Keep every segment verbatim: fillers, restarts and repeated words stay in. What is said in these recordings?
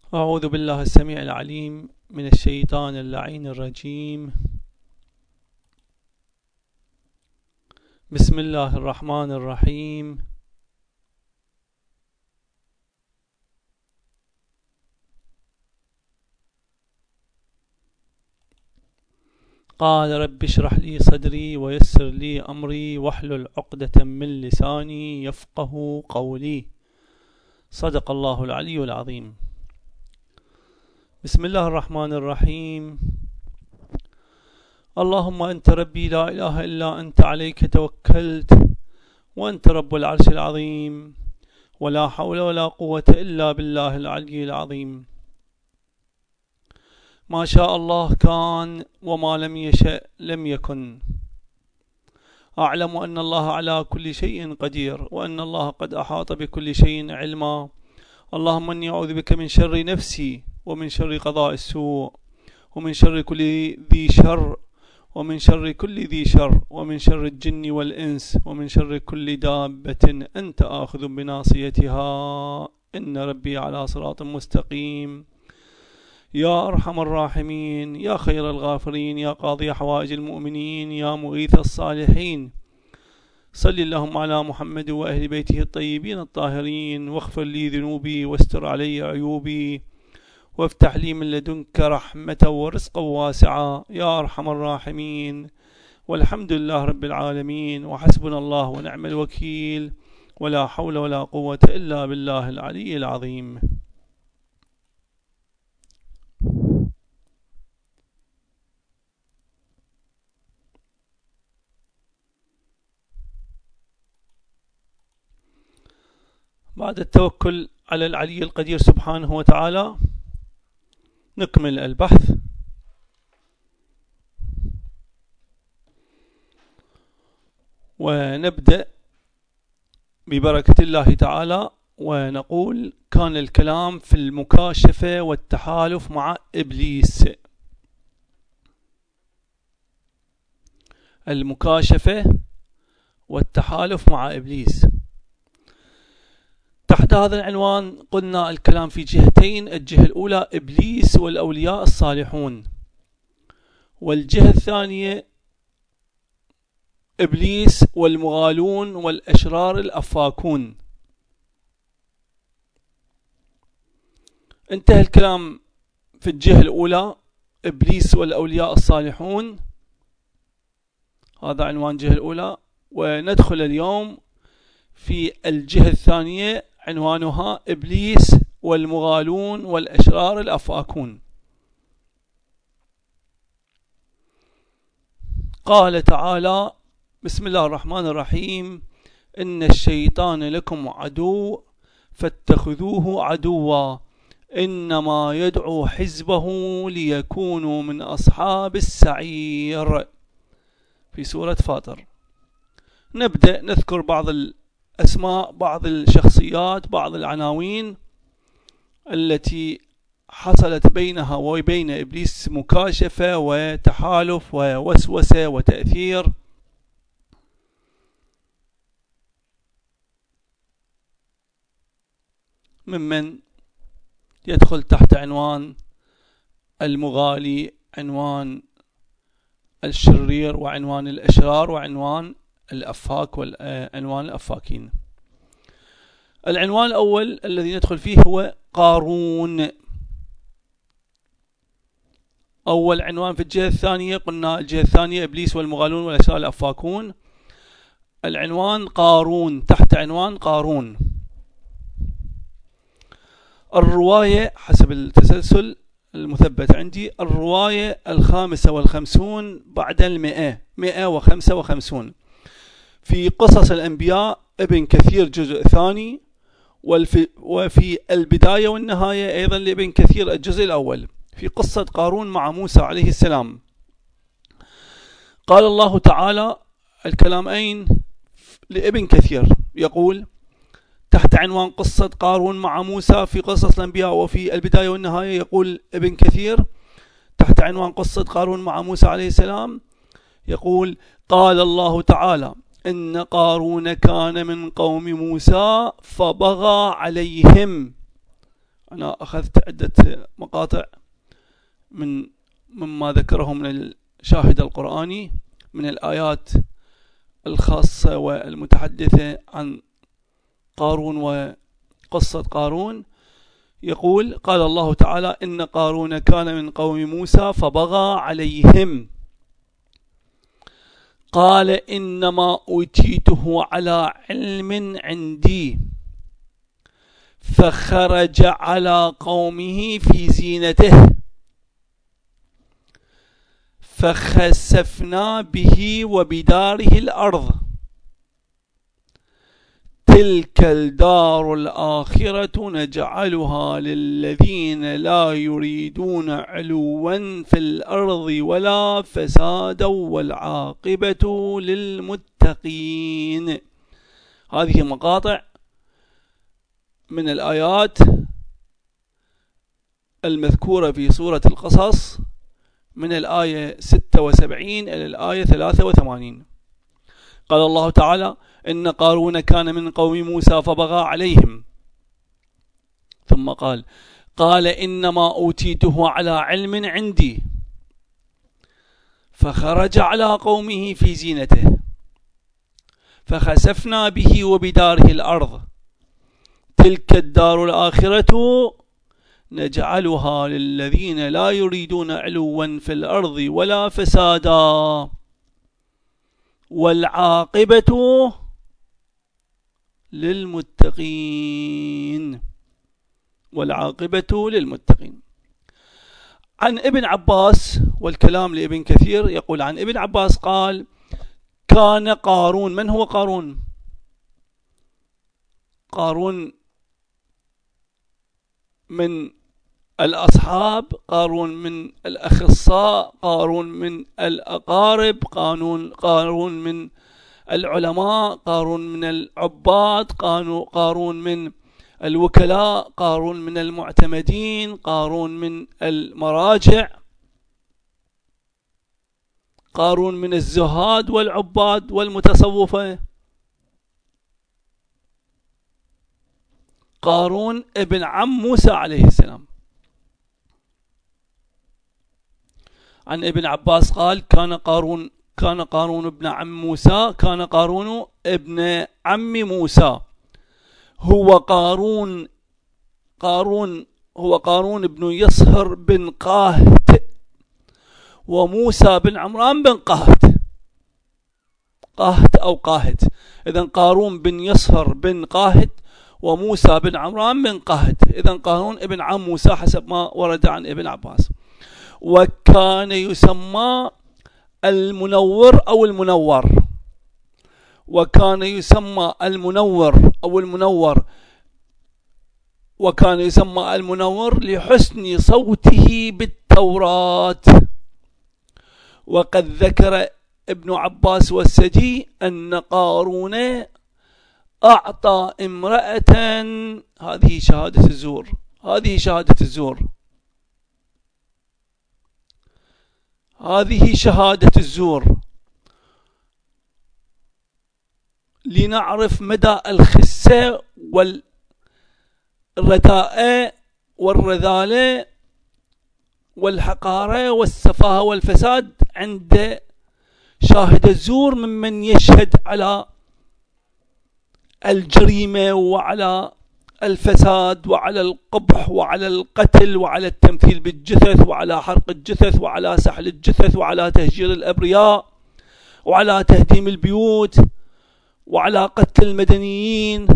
أعوذ بالله السميع العليم من الشيطان اللعين الرجيم. بسم الله الرحمن الرحيم. قال رب اشرح لي صدري ويسر لي أمري واحلل عقدة من لساني يفقه قولي. صدق الله العلي العظيم. بسم الله الرحمن الرحيم. اللهم أنت ربي لا إله إلا أنت عليك توكلت وأنت رب العرش العظيم ولا حول ولا قوة إلا بالله العلي العظيم. ما شاء الله كان وما لم يشأ لم يكن. أعلم أن الله على كل شيء قدير وأن الله قد أحاط بكل شيء علما. اللهم إني أعوذ بك من شر نفسي ومن شر قضاء السوء ومن شر كل ذي شر ومن شر كل ذي شر ومن شر الجن والإنس ومن شر كل دابة أنت آخذ بناصيتها إن ربي على صراط مستقيم. يا أرحم الراحمين يا خير الغافرين يا قاضي حوائج المؤمنين يا مغيث الصالحين، صل اللهم على محمد وأهل بيته الطيبين الطاهرين واغفر لي ذنوبي واستر علي عيوبي وافتح لي من لدنك رحمة ورزقا واسعا يا أرحم الراحمين. والحمد لله رب العالمين وحسبنا الله ونعم الوكيل ولا حول ولا قوة إلا بالله العلي العظيم. بعد التوكل على العلي القدير سبحانه وتعالى نكمل البحث. ونبدأ ببركة الله تعالى ونقول كان الكلام في المكاشفة والتحالف مع إبليس. المكاشفة والتحالف مع إبليس تحت هذا العنوان قلنا الكلام في جهتين: الجهة الأولى إبليس والأولياء الصالحون، والجهة الثانية إبليس والمغالون والأشرار الأفاكون. انتهى الكلام في الجهة الأولى إبليس والأولياء الصالحون، هذا عنوان الجهة الأولى. وندخل اليوم في الجهة الثانية عنوانها إبليس والمغالون والأشرار الأفاكون. قال تعالى: بسم الله الرحمن الرحيم: إن الشيطان لكم عدو فاتخذوه عدوا إنما يدعو حزبه ليكونوا من أصحاب السعير، في سورة فاطر. نبدأ نذكر بعض الأسماء، بعض الشخصيات، بعض العناوين التي حصلت بينها وبين إبليس مكاشفة وتحالف ووسوسة وتأثير. ممن يدخل تحت عنوان المغالي، عنوان الشرير، وعنوان الأشرار، وعنوان الأفاك وعنوان الأفاكين. العنوان الأول الذي ندخل فيه هو قارون. أول عنوان في الجهة الثانية، قلنا الجهة الثانية إبليس والمغالون والأشرار الأفاكون. العنوان قارون، تحت عنوان قارون. الرواية حسب التسلسل المثبت عندي، الرواية الخامسة والخمسون بعد المئة، مئة وخمسة وخمسون، في قصص الأنبياء ابن كثير جزء ثاني، وفي البداية والنهاية أيضا لابن كثير الجزء الأول، في قصة قارون مع موسى عليه السلام. قال الله تعالى الكلام أين لابن كثير، يقول تحت عنوان قصة قارون مع موسى في قصص الأنبياء وفي البداية والنهاية، يقول ابن كثير تحت عنوان قصة قارون مع موسى عليه السلام، يقول: قال الله تعالى: إن قارون كان من قوم موسى فبغى عليهم. أنا أخذت عدة مقاطع من مما ذكره من الشاهد القرآني من الآيات الخاصة والمتحدثة عن قارون وقصة قارون. يقول: قال الله تعالى: إن قارون كان من قوم موسى فبغى عليهم قال إنما أوتيته على علم عندي فخرج على قومه في زينته فخسفنا به وبداره الأرض تلك الدار الآخرة نجعلها للذين لا يريدون علوا في الأرض ولا فسادا والعاقبة للمتقين. هذه مقاطع من الآيات المذكورة في سورة القصص من الآية ستة وسبعين إلى الآية ثلاثة وثمانين. قال الله تعالى: إن قارون كان من قوم موسى فبغى عليهم. ثم قال: قال إنما أوتيته على علم عندي فخرج على قومه في زينته فخسفنا به وبداره الأرض تلك الدار الآخرة نجعلها للذين لا يريدون علوا في الأرض ولا فسادا والعاقبة للمتقين والعاقبة للمتقين. عن ابن عباس، والكلام لابن كثير، يقول عن ابن عباس قال: كان قارون. من هو قارون؟ قارون من الأصحاب، قارون من الأخصاء، قارون من الأقارب، قارون قارون من العلماء، قارون من العباد، قارون من الوكلاء، قارون من المعتمدين، قارون من المراجع، قارون من الزهاد والعباد والمتصوفة، قارون ابن عم موسى عليه السلام. عن ابن عباس قال: كان قارون كان قارون ابن عم موسى كان قارون ابن عم موسى هو قارون قارون هو قارون ابن يصهر بن قاهت وموسى بن عمران بن قاهت قاهت أو قاهت. إذن قارون بن يصهر بن قاهت وموسى بن عمران بن قاهت. إذن قارون ابن عم موسى حسب ما ورد عن ابن عباس. وكان يسمى المنور أو المنور وكان يسمى المنور أو المنور وكان يسمى المنور لحسن صوته بالتوراة. وقد ذكر ابن عباس والسدي أن قارون أعطى امرأة، هذه شهادة الزور هذه شهادة الزور هذه شهادة الزور لنعرف مدى الخسة والرداءة والرذالة والحقارة والسفاهة والفساد عند شاهد الزور ممن يشهد على الجريمة وعلى الفساد وعلى القبح وعلى القتل وعلى التمثيل بالجثث وعلى حرق الجثث وعلى سحل الجثث وعلى تهجير الأبرياء وعلى تهديم البيوت وعلى قتل المدنيين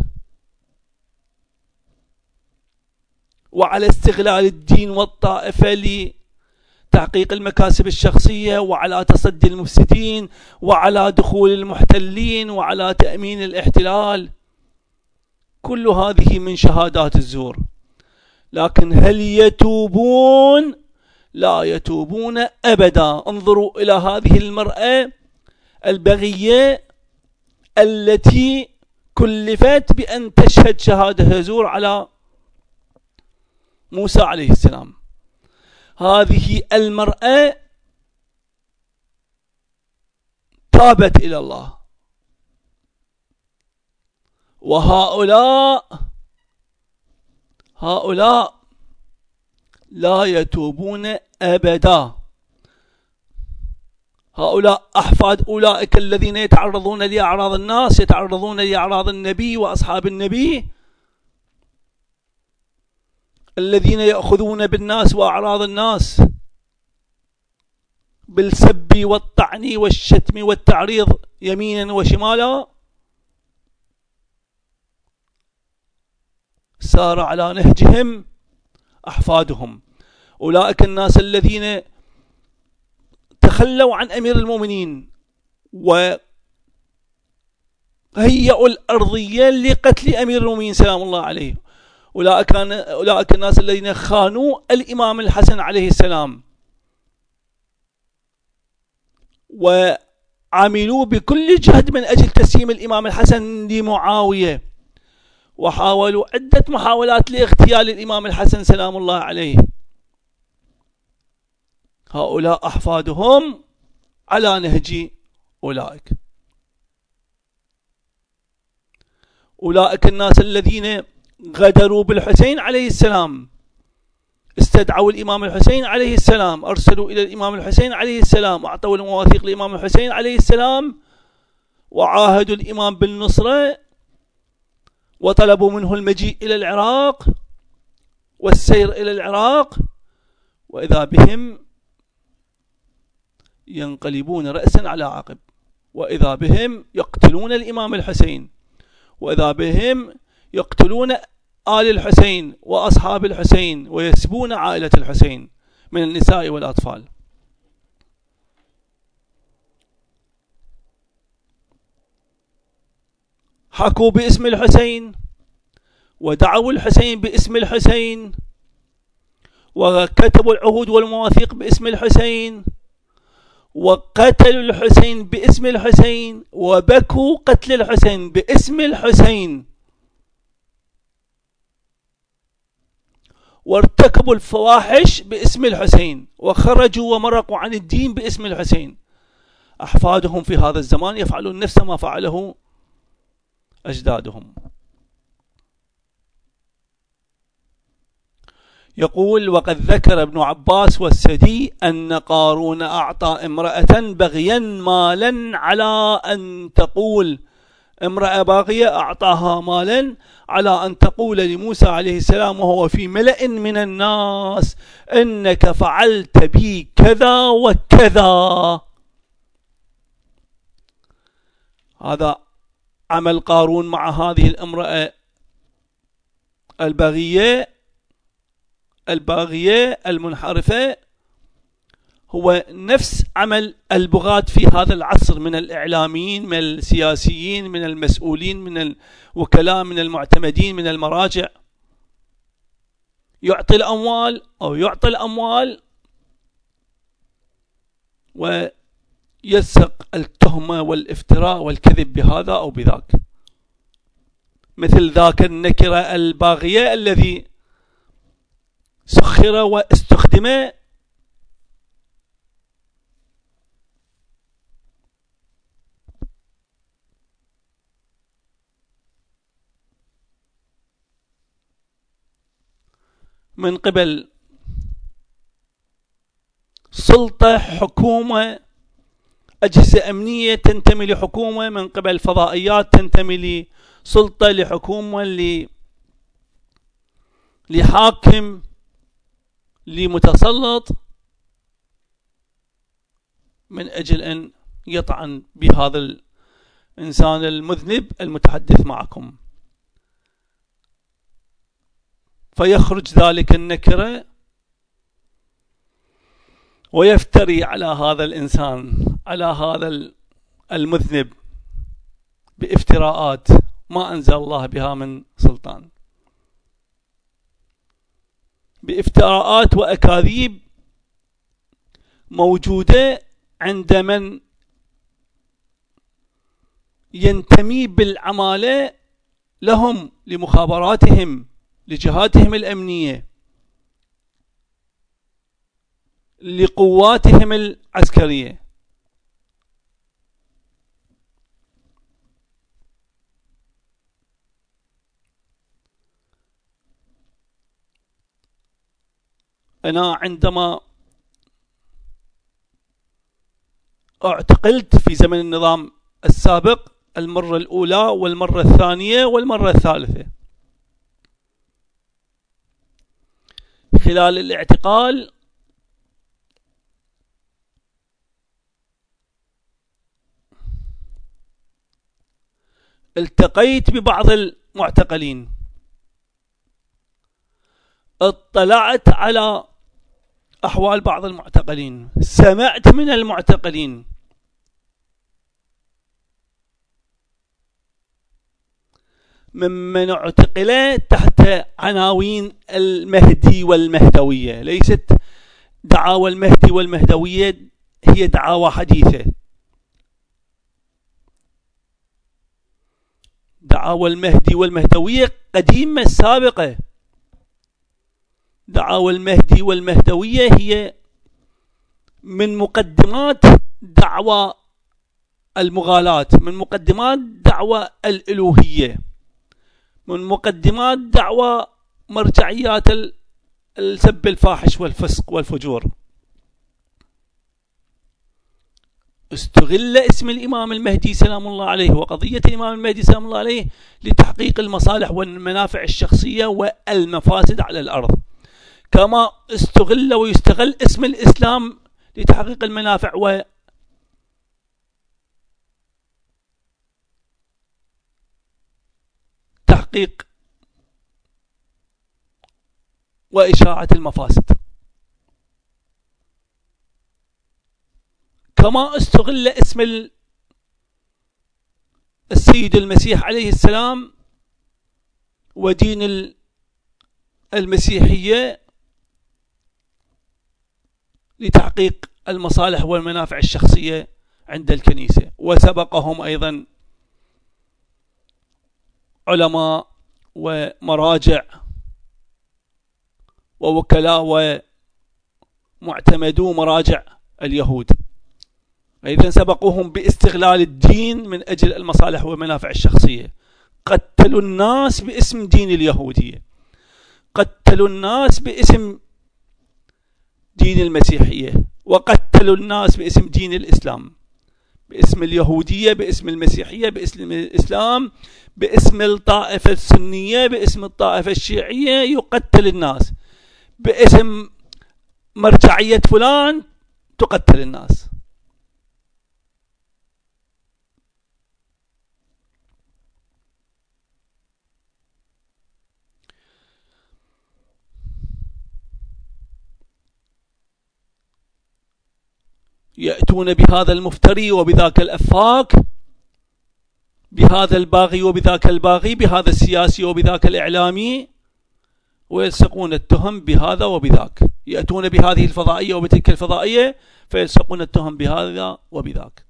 وعلى استغلال الدين والطائفة لتحقيق المكاسب الشخصية وعلى تصدي المفسدين وعلى دخول المحتلين وعلى تأمين الاحتلال. كل هذه من شهادات الزور. لكن هل يتوبون؟ لا يتوبون أبدا. انظروا إلى هذه المرأة البغية التي كلفت بأن تشهد شهادة زور على موسى عليه السلام. هذه المرأة تابت إلى الله، وهؤلاء هؤلاء لا يتوبون أبدا. هؤلاء أحفاد أولئك الذين يتعرضون لأعراض الناس، يتعرضون لأعراض النبي وأصحاب النبي، الذين يأخذون بالناس وأعراض الناس بالسب والطعن والشتم والتعريض يمينا وشمالا. سار على نهجهم أحفادهم. أولئك الناس الذين تخلوا عن أمير المؤمنين وهيئوا الأرضية لقتل أمير المؤمنين سلام الله عليه. أولئك, أولئك الناس الذين خانوا الإمام الحسن عليه السلام وعملوا بكل جهد من أجل تسليم الإمام الحسن لمعاوية، وحاولوا عدة محاولات لاغتيال الإمام الحسن سلام الله عليه. هؤلاء أحفادهم على نهج أولئك. أولئك الناس الذين غدروا بالحسين عليه السلام، استدعوا الإمام الحسين عليه السلام، أرسلوا إلى الإمام الحسين عليه السلام، أعطوا المواثيق للإمام الحسين عليه السلام، وعاهدوا الإمام بالنصرة، وطلبوا منه المجيء إلى العراق والسير إلى العراق، وإذا بهم ينقلبون رأسا على عقب، وإذا بهم يقتلون الإمام الحسين، وإذا بهم يقتلون آل الحسين وأصحاب الحسين، ويسبون عائلة الحسين من النساء والأطفال. حكوا باسم الحسين، ودعوا الحسين باسم الحسين، وكتبوا العهود والمواثيق باسم الحسين، وقتلوا الحسين باسم الحسين، وبكوا قتل الحسين باسم الحسين، وارتكبوا الفواحش باسم الحسين، وخرجوا ومرقوا عن الدين باسم الحسين. أحفادهم في هذا الزمان يفعلون نفس ما فعله أجدادهم. يقول: وقد ذكر ابن عباس والسدي أن قارون أعطى امرأة بغيا مالا على أن تقول، امرأة باغية أعطاها مالا على أن تقول لموسى عليه السلام وهو في ملأ من الناس: إنك فعلت بي كذا وكذا. هذا عمل قارون مع هذه الامرأة الباغية الباغية المنحرفة هو نفس عمل البغاة في هذا العصر من الإعلاميين، من السياسيين، من المسؤولين، من الوكلاء، من المعتمدين، من المراجع. يعطي الأموال أو يعطي الأموال ويسق التهمة والافتراء والكذب بهذا أو بذاك، مثل ذاك النكرة الباغية الذي سخر واستخدم من قبل سلطة، حكومة، أجهزة أمنية تنتمي لحكومة، من قبل فضائيات تنتمي لسلطة، لحكومة، لحاكم، لمتسلط، من أجل أن يطعن بهذا الإنسان المذنب المتحدث معكم. فيخرج ذلك النكرة ويفتري على هذا الإنسان، على هذا المذنب، بافتراءات ما أنزل الله بها من سلطان، بافتراءات وأكاذيب موجودة عند من ينتمي بالعمالة لهم، لمخابراتهم، لجهاتهم الأمنية، لقواتهم العسكرية. أنا عندما اعتقلت في زمن النظام السابق المرة الأولى والمرة الثانية والمرة الثالثة، خلال الاعتقال التقيت ببعض المعتقلين، اطلعت على أحوال بعض المعتقلين، سمعت من المعتقلين، ممن اعتقل تحت عناوين المهدي والمهدوية. ليست دعاوى المهدي والمهدوية هي دعاوى حديثة، دعاوى المهدي والمهدوية قديمة سابقة. دعاوى المهدي والمهدوية هي من مقدمات دعوى المغالاة، من مقدمات دعوى الألوهية، من مقدمات دعوى مرجعيات السب الفاحش والفسق والفجور. استغل اسم الإمام المهدي سلام الله عليه وقضية الإمام المهدي سلام الله عليه لتحقيق المصالح والمنافع الشخصية والمفاسد على الأرض، كما استغل ويستغل اسم الإسلام لتحقيق المنافع و تحقيق وإشاعة المفاسد، كما استغل اسم السيد المسيح عليه السلام ودين المسيحية لتحقيق المصالح والمنافع الشخصية عند الكنيسة. وسبقهم أيضا علماء ومراجع ووكلاء ومعتمدو مراجع اليهود، أيضا سبقوهم باستغلال الدين من أجل المصالح والمنافع الشخصية. قتلوا الناس باسم دين اليهودية، قتلوا الناس باسم دين المسيحية، وقتلوا الناس باسم دين الإسلام، باسم اليهودية، باسم المسيحية، باسم الإسلام، باسم الطائفة السنية، باسم الطائفة الشيعية. يقتل الناس باسم مرجعية فلان، تقتل الناس. يأتون بهذا المفتري وبذاك الأفاك، بهذا الباغي وبذاك الباغي، بهذا السياسي وبذاك الإعلامي، ويلصقون التهم بهذا وبذاك. يأتون بهذه الفضائية وبتلك الفضائية فيلصقون التهم بهذا وبذاك.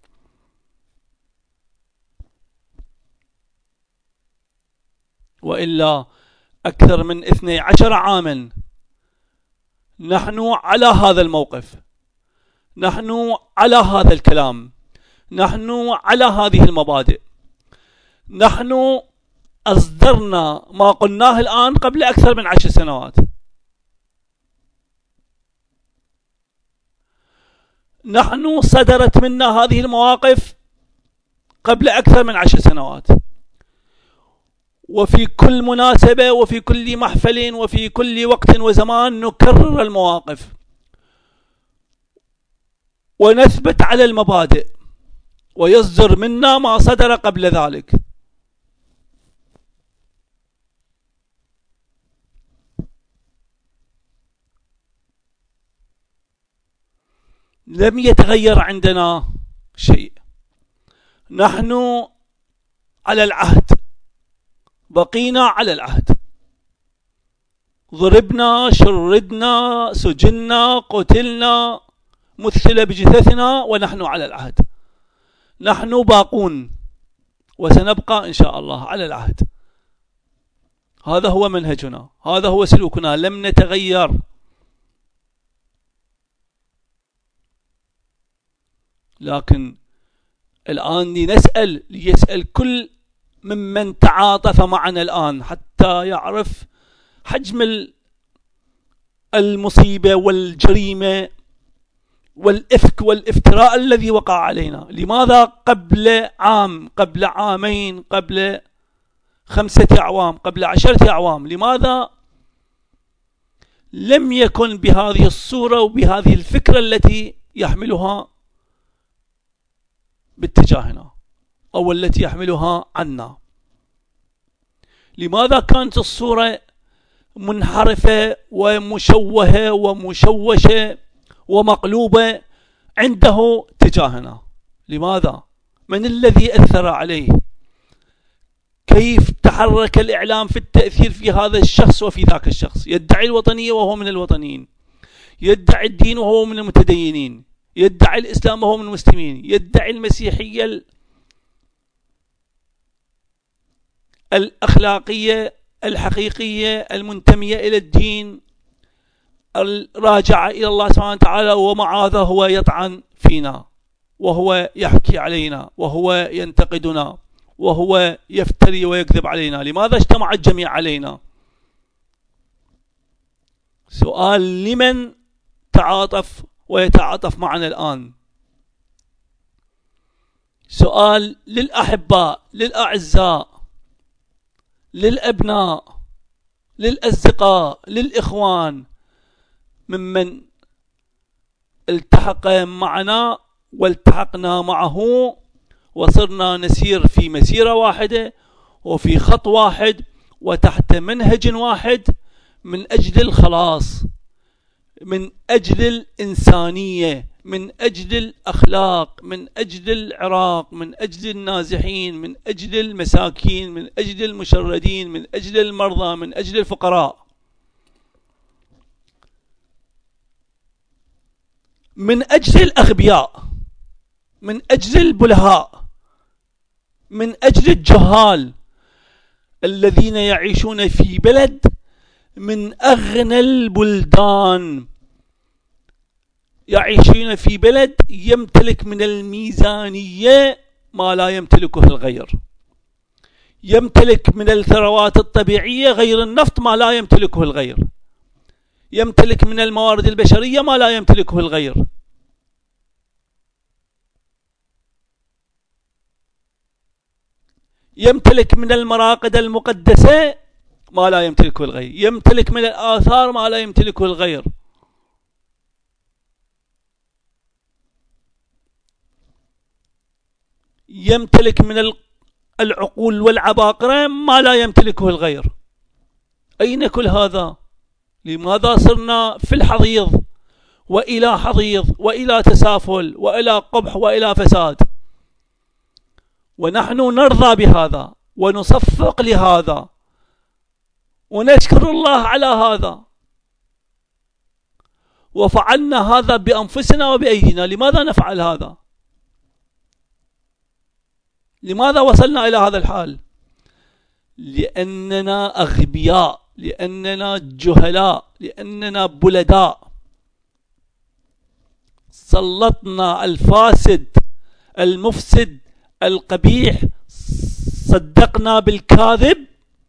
وإلا أكثر من اثني عشر عاما نحن على هذا الموقف، نحن على هذا الكلام، نحن على هذه المبادئ. نحن أصدرنا ما قلناه الآن قبل أكثر من عشر سنوات. نحن صدرت منا هذه المواقف قبل أكثر من عشر سنوات، وفي كل مناسبة وفي كل محفل وفي كل وقت وزمان نكرر المواقف ونثبت على المبادئ، ويصدر منا ما صدر قبل ذلك. لم يتغير عندنا شيء، نحن على العهد، بقينا على العهد. ضربنا، شردنا، سجنا، قتلنا، مثل بجثثنا، ونحن على العهد. نحن باقون وسنبقى إن شاء الله على العهد. هذا هو منهجنا، هذا هو سلوكنا، لم نتغير. لكن الآن لنسأل، ليسأل كل ممن تعاطف معنا الآن حتى يعرف حجم المصيبة والجريمة والإفك والإفتراء الذي وقع علينا. لماذا قبل عام، قبل عامين، قبل خمسة أعوام، قبل عشرة أعوام، لماذا لم يكن بهذه الصورة وبهذه الفكرة التي يحملها باتجاهنا أو التي يحملها عنا؟ لماذا كانت الصورة منحرفة ومشوهة ومشوشة ومقلوبة عنده تجاهنا؟ لماذا؟ من الذي أثر عليه؟ كيف تحرك الإعلام في التأثير في هذا الشخص وفي ذاك الشخص؟ يدعي الوطنية وهو من الوطنيين، يدعي الدين وهو من المتدينين، يدعي الإسلام وهو من المسلمين، يدعي المسيحية الأخلاقية الحقيقية المنتمية إلى الدين الراجعة إلى الله سبحانه وتعالى، ومع هذا هو يطعن فينا، وهو يحكي علينا، وهو ينتقدنا، وهو يفتري ويكذب علينا. لماذا اجتمع الجميع علينا؟ سؤال لمن تعاطف ويتعاطف معنا الآن؟ سؤال للأحباء، للأعزاء، للأبناء، للأصدقاء، للإخوان، ممن التحق معنا والتحقنا معه وصرنا نسير في مسيرة واحدة وفي خط واحد وتحت منهج واحد من أجل الخلاص، من أجل الإنسانية، من أجل الأخلاق، من أجل العراق، من أجل النازحين، من أجل المساكين، من أجل المشردين، من أجل المرضى، من أجل الفقراء، من أجل الأغبياء، من أجل البلهاء، من أجل الجهال الذين يعيشون في بلد من أغنى البلدان، يعيشون في بلد يمتلك من الميزانية ما لا يمتلكه الغير، يمتلك من الثروات الطبيعية غير النفط ما لا يمتلكه الغير، يمتلك من الموارد البشرية ما لا يمتلكه الغير، يمتلك من المراقد المقدسة ما لا يمتلكه الغير، يمتلك من الآثار ما لا يمتلكه الغير، يمتلك من العقول والعباقرة ما لا يمتلكه الغير. أين كل هذا؟ لماذا صرنا في الحضيض وإلى حضيض وإلى تسافل وإلى قبح وإلى فساد؟ ونحن نرضى بهذا ونصفق لهذا ونشكر الله على هذا، وفعلنا هذا بأنفسنا وبأيدينا. لماذا نفعل هذا؟ لماذا وصلنا إلى هذا الحال؟ لأننا أغبياء، لأننا جهلاء، لأننا بلداء. سلطنا الفاسد المفسد القبيح، صدقنا بالكاذب،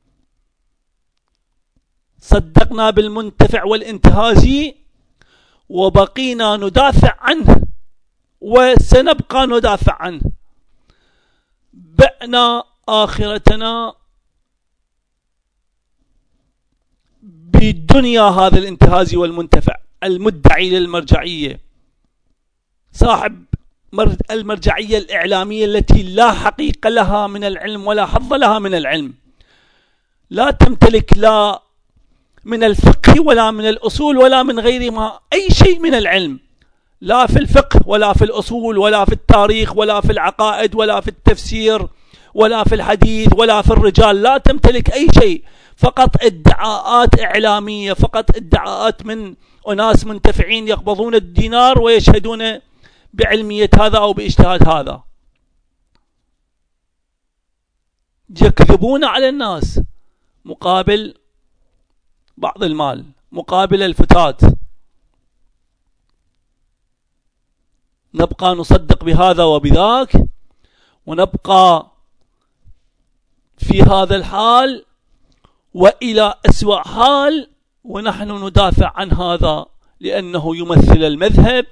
صدقنا بالمنتفع والانتهازي، وبقينا ندافع عنه وسنبقى ندافع عنه. بعنا آخرتنا بالدنيا هذا الانتهازي والمنتفع المدعي للمرجعية، صاحب المرجعية الإعلامية التي لا حقيقة لها من العلم ولا حظ لها من العلم، لا تمتلك لا من الفقه ولا من الأصول ولا من غيرها أي شيء من العلم، لا في الفقه ولا في الأصول ولا في التاريخ ولا في العقائد ولا في التفسير ولا في الحديث ولا في الرجال، لا تمتلك أي شيء، فقط ادعاءات إعلامية، فقط ادعاءات من أناس منتفعين يقبضون الدينار ويشهدون بعلمية هذا أو باجتهاد هذا. يكذبون على الناس مقابل بعض المال، مقابل الفتات. نبقى نصدق بهذا وبذاك، ونبقى في هذا الحال وإلى أسوأ حال ونحن ندافع عن هذا لأنه يمثل المذهب،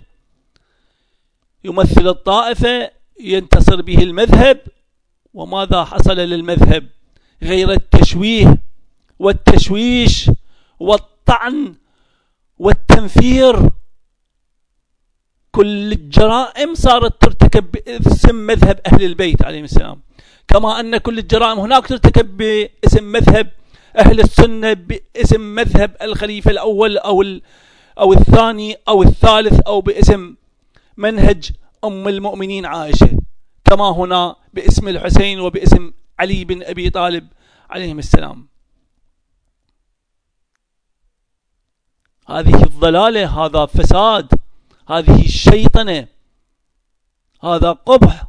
يمثل الطائفة، ينتصر به المذهب. وماذا حصل للمذهب غير التشويه والتشويش والطعن والتنفير؟ كل الجرائم صارت ترتكب باسم مذهب أهل البيت عليهم السلام، كما أن كل الجرائم هناك ترتكب باسم مذهب أهل السنة، باسم مذهب الخليفة الأول أو أو الثاني أو الثالث، أو باسم منهج أم المؤمنين عائشة، كما هنا باسم الحسين وباسم علي بن أبي طالب عليهم السلام. هذه الضلالة، هذا فساد، هذه الشيطنة، هذا قبح.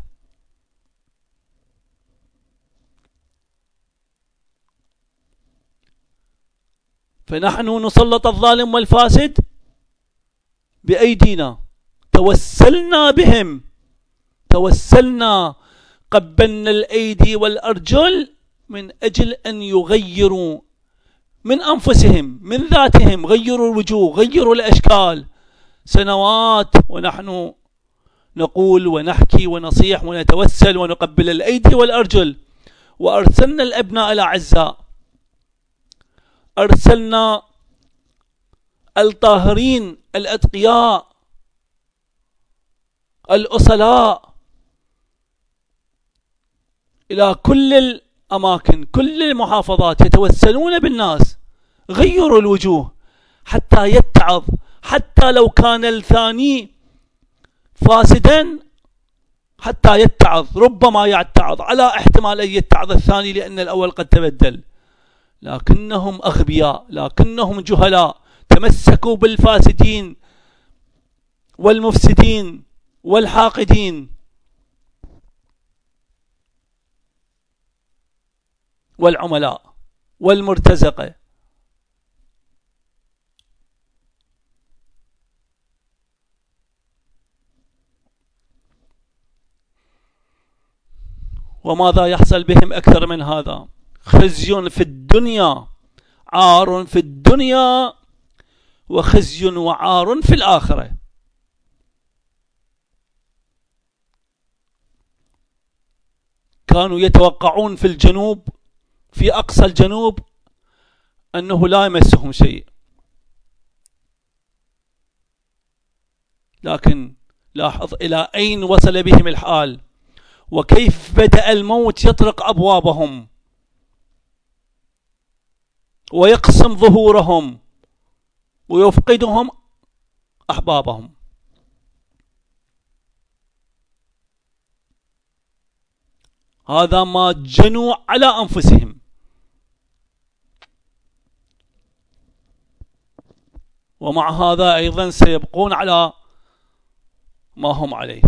فنحن نسلط الظالم والفاسد بأيدينا، توسلنا بهم، توسلنا، قبلنا الأيدي والأرجل من أجل أن يغيروا من أنفسهم، من ذاتهم، غيروا الوجوه، غيروا الأشكال. سنوات ونحن نقول ونحكي ونصيح ونتوسل ونقبل الأيدي والأرجل. وأرسلنا الأبناء الأعزاء، أرسلنا الطاهرين الأتقياء الأصلاء إلى كل الأماكن، كل المحافظات، يتوسلون بالناس. غيروا الوجوه حتى يتعظ، حتى لو كان الثاني فاسدا حتى يتعظ، ربما يتعظ، على احتمال أن يتعظ الثاني لأن الأول قد تبدل. لكنهم أغبياء، لكنهم جهلاء، تمسكوا بالفاسدين والمفسدين والحاقدين والعملاء والمرتزقة. وماذا يحصل بهم أكثر من هذا؟ خزي في الدنيا، عار في الدنيا، وخزي وعار في الآخرة. كانوا يتوقعون في الجنوب، في أقصى الجنوب، أنه لا يمسهم شيء، لكن لاحظ إلى أين وصل بهم الحال، وكيف بدأ الموت يطرق أبوابهم ويقسم ظهورهم ويفقدهم أحبابهم. هذا ما جنوا على أنفسهم. ومع هذا أيضا سيبقون على ما هم عليه.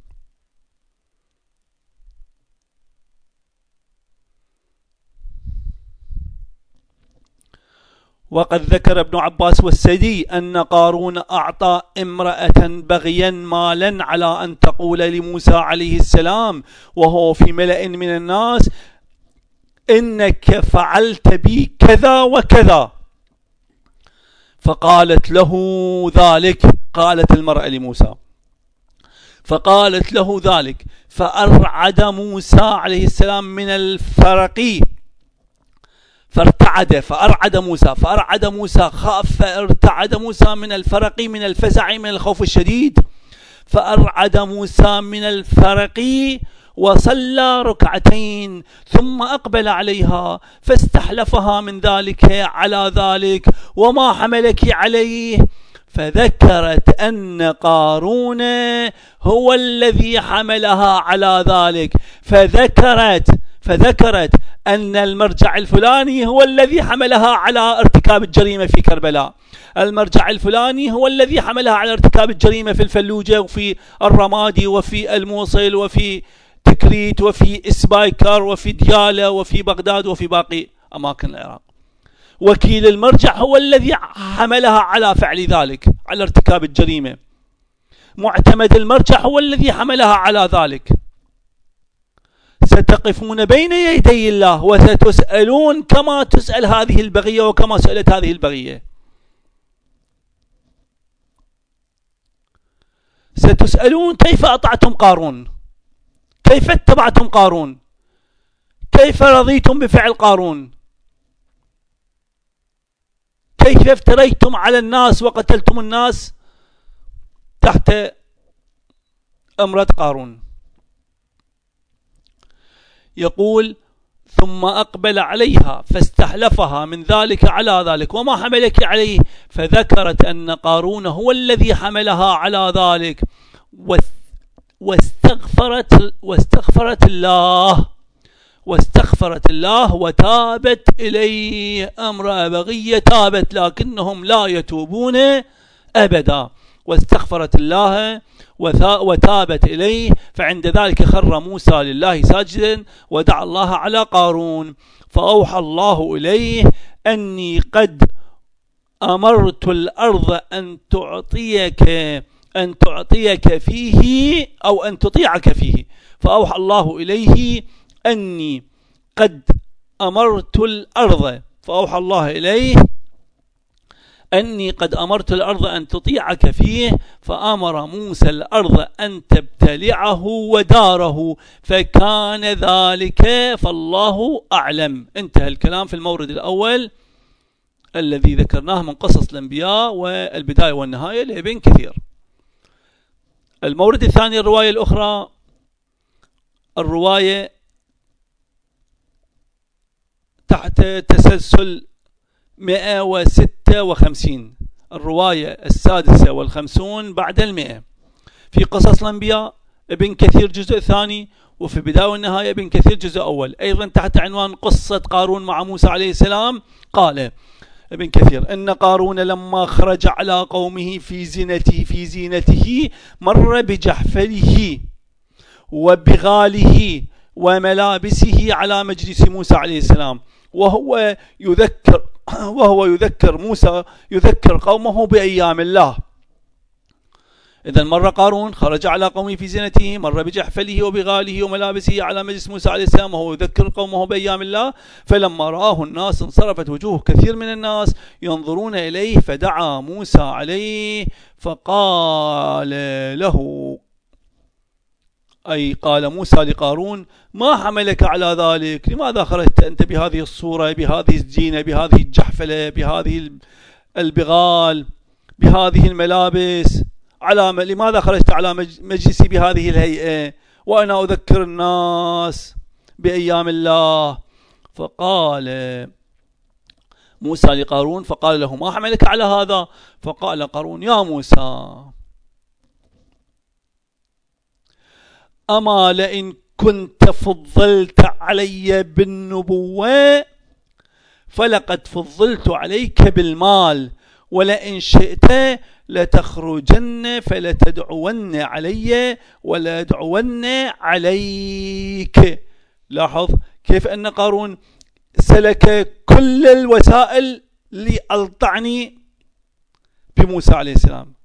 وقد ذكر ابن عباس والسدي أن قارون أعطى امرأة بغيا مالا على أن تقول لموسى عليه السلام وهو في ملأ من الناس: إنك فعلت بي كذا وكذا. فقالت له ذلك، قالت المرأة لموسى، فقالت له ذلك، فأرعد موسى عليه السلام من الفرق، فارتعد، فأرعد موسى، فأرعد موسى، خاف، فارتعد موسى من الفرق، من الفزع، من الخوف الشديد. فأرعد موسى من الفرق وصلى ركعتين ثم أقبل عليها فاستحلفها من ذلك على ذلك: وما حملك عليه؟ فذكرت أن قارون هو الذي حملها على ذلك، فذكرت فذكرت أن المرجع الفلاني هو الذي حملها على ارتكاب الجريمة في كربلاء، المرجع الفلاني هو الذي حملها على ارتكاب الجريمة في الفلوجة وفي الرمادي وفي الموصل وفي تكريت وفي إسبايكر وفي ديالى وفي بغداد وفي باقي أماكن العراق. وكيل المرجع هو الذي حملها على فعل ذلك، على ارتكاب الجريمة. معتمد المرجع هو الذي حملها على ذلك. ستقفون بين يدي الله وستسألون كما تسأل هذه البغية وكما سألت هذه البغية. ستسألون كيف أطعتم قارون، كيف اتبعتم قارون، كيف رضيتم بفعل قارون، كيف افتريتم على الناس وقتلتم الناس تحت أمرة قارون. يقول ثم أقبل عليها فاستحلفها من ذلك على ذلك، وما حملك عليه؟ فذكرت أن قارون هو الذي حملها على ذلك، واستغفرت واستغفرت الله واستغفرت الله وتابت إليه. أمر بغية تابت، لكنهم لا يتوبون أبدا. واستغفرت الله وتابت إليه، فعند ذلك خر موسى لله ساجدا ودعا الله على قارون، فأوحى الله إليه أني قد أمرت الأرض أن تعطيك أن تعطيك فيه أو أن تطيعك فيه. فأوحى الله إليه أني قد أمرت الأرض فأوحى الله إليه أني قد أمرت الأرض أن تطيعك فيه، فأمر موسى الأرض أن تبتلعه وداره، فكان ذلك فالله أعلم. انتهى الكلام في المورد الأول الذي ذكرناه من قصص الأنبياء والبداية والنهاية لابن كثير. المورد الثاني الرواية الأخرى، الرواية تحت تسلسل مئة وستة وخمسين، الرواية السادسة والخمسون بعد المئة، في قصص الأنبياء ابن كثير جزء ثاني، وفي بداية والنهاية ابن كثير جزء أول، أيضا تحت عنوان قصة قارون مع موسى عليه السلام. قال ابن كثير إن قارون لما خرج على قومه في زينته في زينته مر بجحفله وبغاله وملابسه على مجلس موسى عليه السلام، وهو يذكر وهو يذكر موسى يذكر قومه بأيام الله. إذا مر قارون خرج على قومه في زينته، مر بجحفله وبغاله وملابسه على مجلس موسى عليه السلام وهو يذكر قومه بأيام الله. فلما رآه الناس انصرفت وجوه كثير من الناس ينظرون إليه، فدعا موسى عليه فقال له، أي قال موسى لقارون: ما حملك على ذلك؟ لماذا خرجت أنت بهذه الصورة، بهذه الزينة، بهذه الجحفلة، بهذه البغال، بهذه الملابس؟ على لماذا خرجت على مجلسي بهذه الهيئة وأنا أذكر الناس بأيام الله؟ فقال موسى لقارون فقال له: ما حملك على هذا؟ فقال قارون: يا موسى، أما لئن كنت فضلت علي بالنبوة فلقد فضلت عليك بالمال، ولئن شئت لتخرجن فلتدعون علي ولأدعون عليك. لاحظ كيف أن قارون سلك كل الوسائل لألطعني بموسى عليه السلام،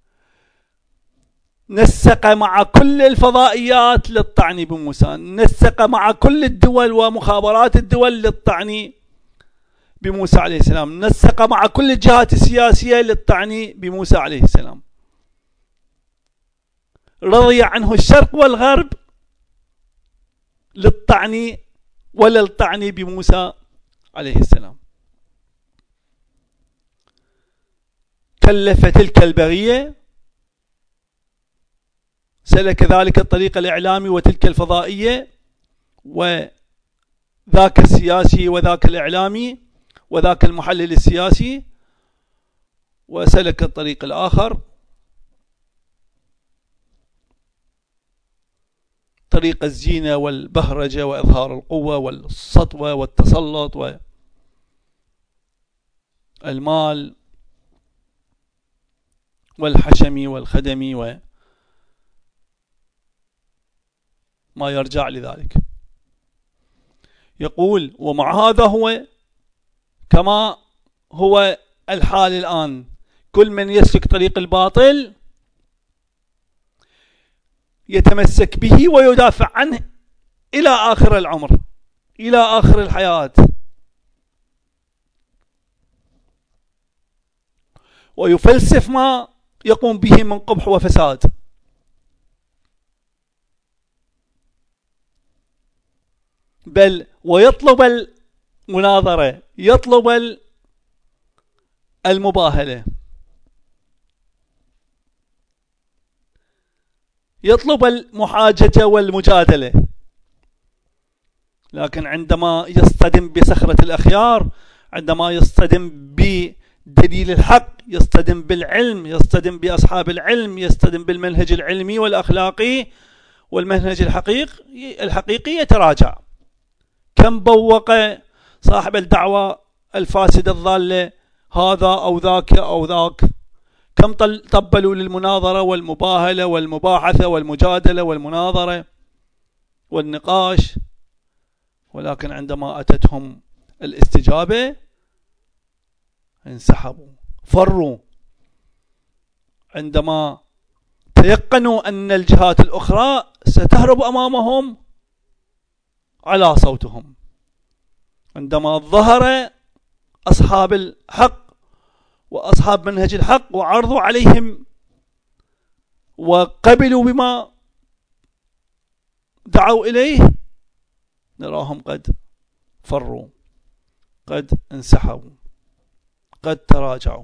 نسق مع كل الفضائيات للطعن بموسى، نسق مع كل الدول ومخابرات الدول للطعن بموسى عليه السلام، نسق مع كل الجهات السياسية للطعن بموسى عليه السلام. رضي عنه الشرق والغرب للطعن وللطعن بموسى عليه السلام. كلف تلك البغية، سلك ذلك الطريق الإعلامي وتلك الفضائية وذاك السياسي وذاك الإعلامي وذاك المحلل السياسي، وسلك الطريق الآخر طريق الزينة والبهرجة وإظهار القوة والسطوة والتسلط والمال والحشم والخدم وما يرجع لذلك. يقول: ومع هذا هو كما هو الحال الآن، كل من يسلك طريق الباطل يتمسك به ويدافع عنه إلى آخر العمر، إلى آخر الحياة، ويفلسف ما يقوم به من قبح وفساد. بل ويطلب المناظرة، يطلب المباهلة، يطلب المحاججة والمجادلة. لكن عندما يصطدم بصخرة الأخيار، عندما يصطدم بدليل الحق، يصطدم بالعلم، يصطدم بأصحاب العلم، يصطدم بالمنهج العلمي والأخلاقي والمنهج الحقيقي الحقيقي يتراجع. كم بوق صاحب الدعوة الفاسدة الضالة هذا أو ذاك أو ذاك، كم طبلوا للمناظرة والمباهلة والمباحثة والمجادلة والمناظرة والنقاش، ولكن عندما أتتهم الاستجابة انسحبوا، فروا. عندما تيقنوا أن الجهات الأخرى ستهرب أمامهم على صوتهم، عندما ظهر أصحاب الحق وأصحاب منهج الحق وعرضوا عليهم وقبلوا بما دعوا إليه، نراهم قد فروا، قد انسحبوا، قد تراجعوا.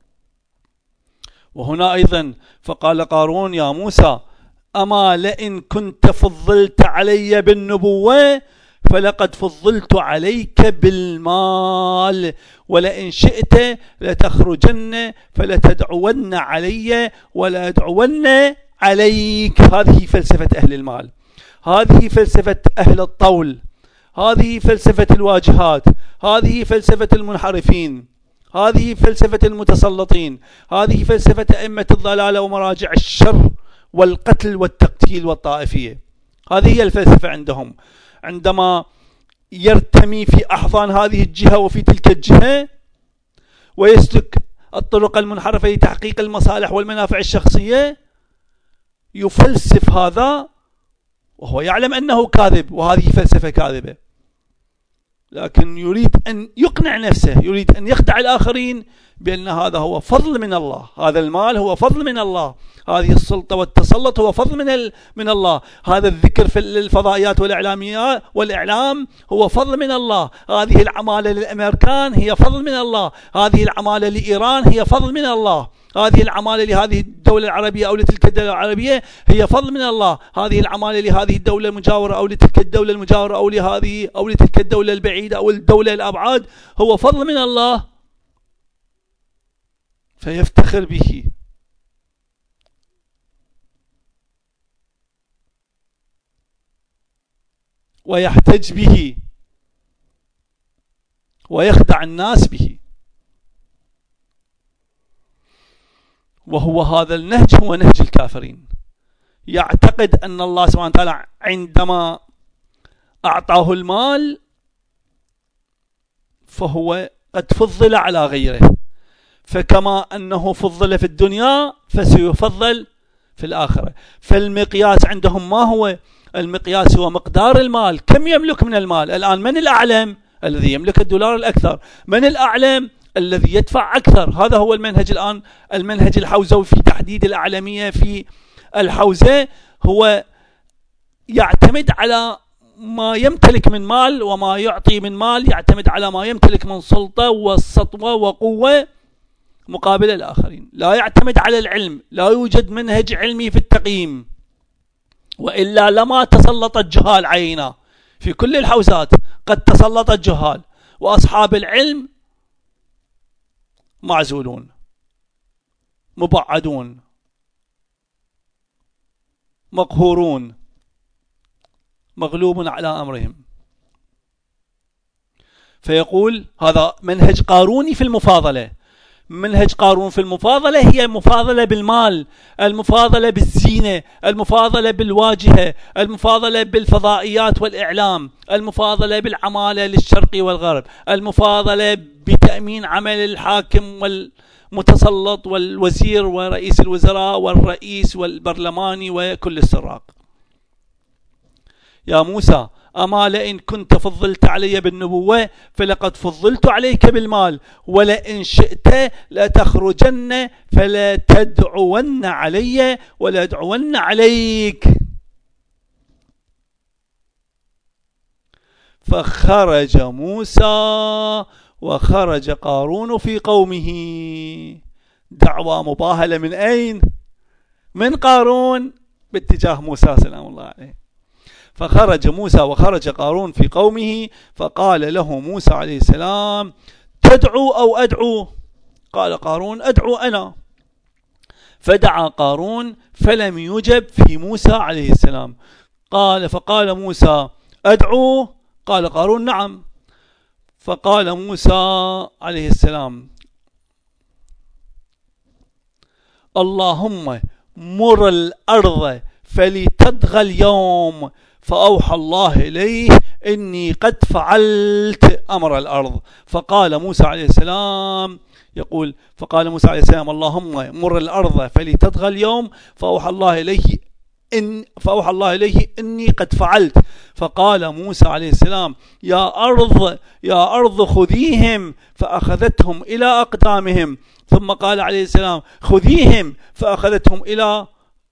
وهنا أيضا فقال قارون يا موسى أما لئن كنت فضلت علي بالنبوة فلقد فضلت عليك بالمال، ولئن شئت لتخرجن فلتدعون علي ولا أدعون عليك. هذه فلسفة أهل المال، هذه فلسفة أهل الطول، هذه فلسفة الواجهات، هذه فلسفة المنحرفين، هذه فلسفة المتسلطين، هذه فلسفة أئمة الضلالة ومراجع الشر والقتل والتقتيل والطائفية. هذه هي الفلسفة عندهم. عندما يرتمي في أحضان هذه الجهة وفي تلك الجهة ويسلك الطرق المنحرفة لتحقيق المصالح والمنافع الشخصية، يفلسف هذا وهو يعلم أنه كاذب، وهذه فلسفة كاذبة، لكن يريد أن يقنع نفسه، يريد أن يخدع الآخرين بأن هذا هو فضل من الله، هذا المال هو فضل من الله، هذه السلطة والتسلط هو فضل من من الله، هذا الذكر في الفضائيات والإعلاميات والإعلام هو فضل من الله، هذه العمالة للأمريكان هي فضل من الله، هذه العمالة لإيران هي فضل من الله، هذه العمالة لهذه الدولة العربية أو لتلك الدولة العربية هي فضل من الله، هذه العمالة لهذه الدولة المجاورة أو لتلك الدولة المجاورة أو لهذه أو لتلك الدولة البعيدة أو الدولة الأبعاد هو فضل من الله، فيفتخر به. ويحتج به ويخدع الناس به. وهو هذا النهج هو نهج الكافرين. يعتقد أن الله سبحانه وتعالى عندما أعطاه المال فهو قد فضل على غيره، فكما أنه فضل في الدنيا فسيفضل في الآخرة. فالمقياس عندهم ما هو؟ المقياس هو مقدار المال، كم يملك من المال. الآن من الأعلم؟ الذي يملك الدولار الأكثر. من الأعلم؟ الذي يدفع أكثر. هذا هو المنهج الآن، المنهج الحوزوي في تحديد الأعلمية في الحوزة، هو يعتمد على ما يمتلك من مال وما يعطي من مال، يعتمد على ما يمتلك من سلطة وسطوة وقوة مقابل الآخرين، لا يعتمد على العلم. لا يوجد منهج علمي في التقييم، وإلا لما تسلطت جهال عينا في كل الحوزات، قد تسلطت جهال، وأصحاب العلم معزولون مبعدون مقهورون مغلوب على أمرهم. فيقول هذا منهج قاروني في المفاضلة. منهج قارون في المفاضلة هي مفاضلة بالمال، المفاضلة بالزينة، المفاضلة بالواجهة، المفاضلة بالفضائيات والإعلام، المفاضلة بالعمالة للشرق والغرب، المفاضلة بتأمين عمل الحاكم والمتسلط والوزير ورئيس الوزراء والرئيس والبرلماني وكل السراق. يا موسى أما لئن كنت فضلت علي بالنبوة فلقد فضلت عليك بالمال، ولئن شئت لتخرجن فلا تدعون علي ولا أدعون عليك. فخرج موسى وخرج قارون في قومه. دعوة مباهلة من أين؟ من قارون باتجاه موسى سلام الله عليه. فخرج موسى وخرج قارون في قومه، فقال له موسى عليه السلام: تدعو أو أدعو؟ قال قارون: أدعو أنا. فدعا قارون فلم يجب في موسى عليه السلام. قال فقال موسى: أدعو؟ قال قارون: نعم. فقال موسى عليه السلام: اللهم مر الأرض فلتطغى اليوم. فأوحى الله إليه: إني قد فعلت أمر الأرض. فقال موسى عليه السلام يقول فقال موسى عليه السلام: اللهم مر الأرض فلتطغى اليوم. فأوحى الله إليه إن فأوحى الله إليه إني قد فعلت. فقال موسى عليه السلام: يا أرض يا أرض خذيهم. فأخذتهم إلى أقدامهم. ثم قال عليه السلام: خذيهم. فأخذتهم إلى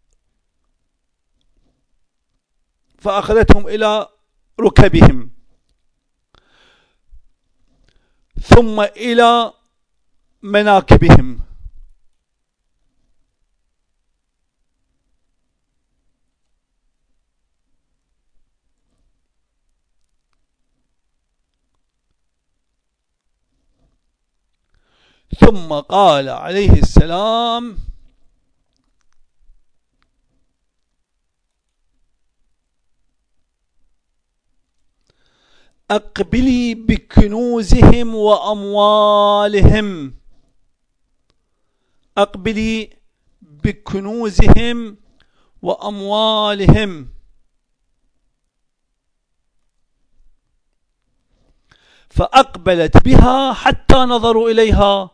فأخذتهم إلى ركبهم، ثم إلى مناكبهم. ثم قال عليه السلام: أقبلي بكنوزهم وأموالهم. أقبلي بكنوزهم وأموالهم. فأقبلت بها حتى نظروا إليها.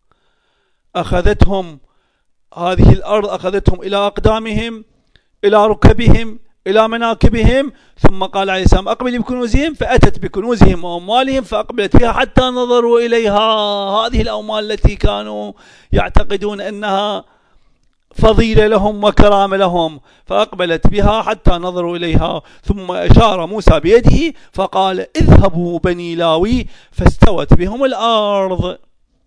أخذتهم هذه الأرض أخذتهم إلى أقدامهم، إلى ركبهم، إلى مناكبهم. ثم قال عليه السلام: أقبل بكنوزهم. فأتت بكنوزهم وأموالهم فأقبلت بها حتى نظروا إليها. هذه الأموال التي كانوا يعتقدون أنها فضيلة لهم وكرامة لهم، فأقبلت بها حتى نظروا إليها. ثم أشار موسى بيده فقال: اذهبوا بني لاوي. فاستوت بهم الأرض.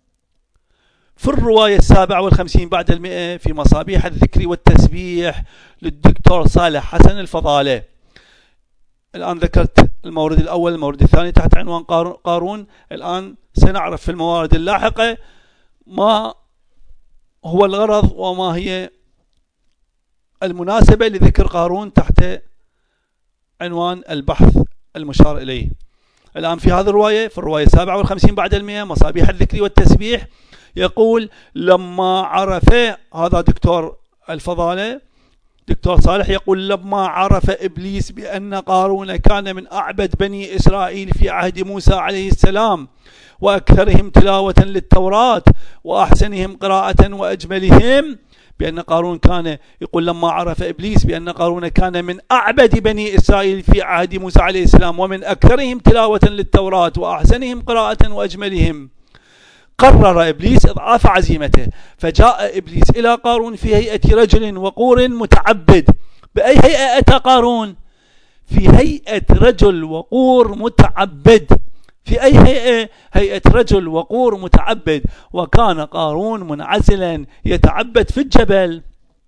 في الرواية السابعة والخمسين بعد المئة في مصابيح الذكر والتسبيح للدكتور صالح حسن الفضالة. الآن ذكرت المورد الأول، المورد الثاني تحت عنوان قارون. الآن سنعرف في الموارد اللاحقة ما هو الغرض وما هي المناسبة لذكر قارون تحت عنوان البحث المشار إليه. الآن في هذه الرواية، في الرواية السابعة والخمسين بعد المئة مصابيح الذكر والتسبيح، يقول: لما عرف هذا دكتور الفضالة دكتور صالح يقول: لما عرف إبليس بأن قارون كان من أعبد بني إسرائيل في عهد موسى عليه السلام وأكثرهم تلاوة للتوراة وأحسنهم قراءة وأجملهم، بأن قارون كان يقول لما عرف إبليس بأن قارون كان من أعبد بني إسرائيل في عهد موسى عليه السلام ومن أكثرهم تلاوة للتوراة وأحسنهم قراءة وأجملهم، قرر إبليس إضعاف عزيمته. فجاء إبليس إلى قارون في هيئة رجل وقور متعبد. بأي هيئة أتى قارون؟ في هيئة رجل وقور متعبد. في أي هيئة؟ هيئة رجل وقور متعبد. وكان قارون منعزلا يتعبد في الجبل.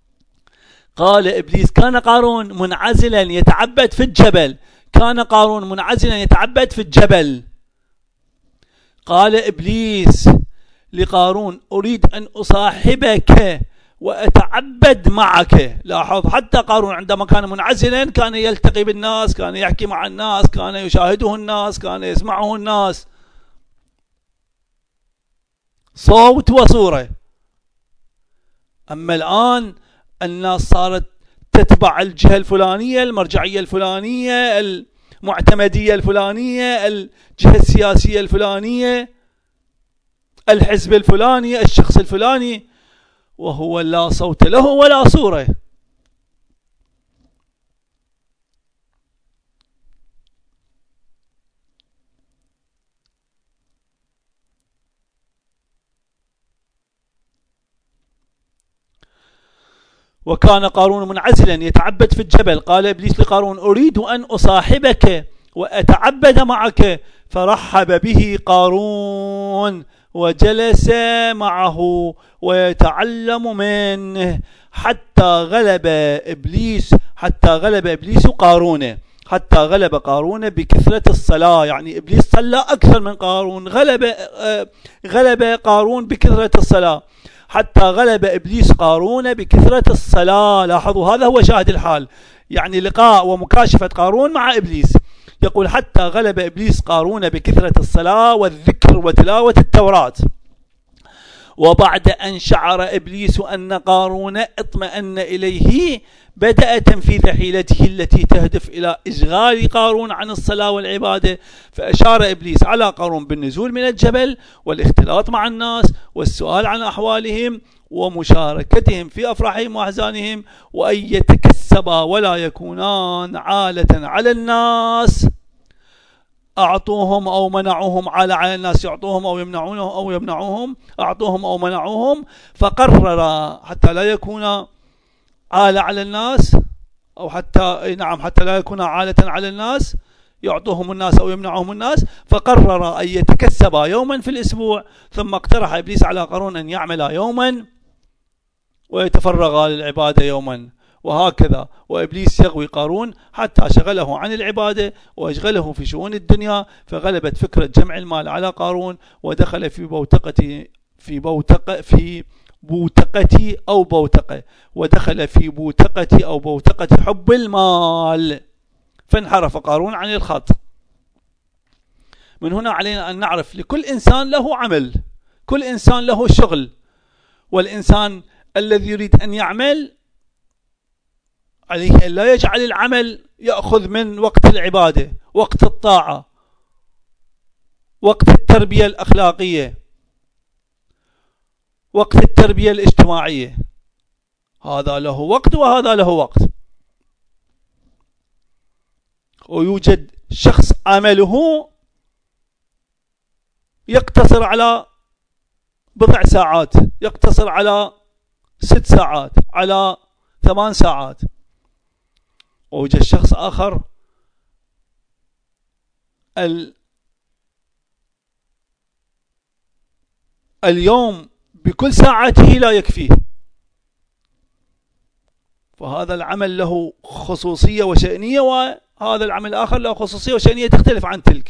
قال إبليس: كان قارون منعزلا يتعبد في الجبل. كان قارون منعزلا يتعبد في الجبل. قال إبليس لقارون: أريد أن أصاحبك وأتعبد معك. لاحظ، حتى قارون عندما كان منعزلا كان يلتقي بالناس، كان يحكي مع الناس، كان يشاهده الناس، كان يسمعه الناس، صوت وصورة. أما الآن الناس صارت تتبع الجهة الفلانية، المرجعية الفلانية، المعتمدية الفلانية، الجهة السياسية الفلانية، الحزب الفلاني، الشخص الفلاني، وهو لا صوت له ولا صورة. وكان قارون منعزلا يتعبد في الجبل. قال إبليس لقارون: أريد أن أصاحبك وأتعبد معك. فرحب به قارون وجلس معه ويتعلم منه حتى غلب إبليس حتى غلب إبليس قارون حتى غلب قارون بكثرة الصلاة. يعني إبليس صلى أكثر من قارون، غلب غلب قارون بكثرة الصلاة، حتى غلب إبليس قارون بكثرة الصلاة. لاحظوا هذا هو شاهد الحال، يعني لقاء ومكاشفة قارون مع إبليس. يقول حتى غلب إبليس قارون بكثرة الصلاة والذكر وتلاوة التوراة. وبعد أن شعر إبليس أن قارون اطمأن إليه بدأ تنفيذ حيلته التي تهدف إلى إشغال قارون عن الصلاة والعبادة. فأشار إبليس على قارون بالنزول من الجبل والاختلاط مع الناس والسؤال عن أحوالهم ومشاركتهم في أفراحهم وأحزانهم، وأن يتكسبا ولا يكونان عالة على الناس. أعطوهم أو منعوهم، على على الناس يعطوهم أو يمنعونهم أو يمنعوهم، أعطوهم أو منعوهم. فقرر حتى لا يكون عالة على الناس، أو حتى نعم حتى لا يكون عالة على الناس، يعطوهم الناس أو يمنعهم الناس. فقرر أن يتكسبا يوما في الأسبوع. ثم اقترح إبليس على قارون أن يعمل يوما ويتفرغ للعبادة يوما، وهكذا. وإبليس يغوي قارون حتى شغله عن العبادة وأشغله في شؤون الدنيا. فغلبت فكرة جمع المال على قارون، ودخل في بوتقة في بوتقة في بوتقة أو بوتقة ودخل في بوتقة أو بوتقة حب المال، فانحرف قارون عن الخط. من هنا علينا أن نعرف لكل إنسان له عمل، كل إنسان له شغل، والإنسان الذي يريد أن يعمل عليه أن لا يجعل العمل يأخذ من وقت العبادة، وقت الطاعة، وقت التربية الأخلاقية، وقت التربية الاجتماعية. هذا له وقت وهذا له وقت. ويوجد شخص عمله يقتصر على بضع ساعات، يقتصر على ست ساعات، على ثمان ساعات. ويوجد شخص آخر ال... اليوم بكل ساعاته لا يكفيه، فهذا العمل له خصوصية وشأنية، وهذا العمل الآخر له خصوصية وشأنية تختلف عن تلك.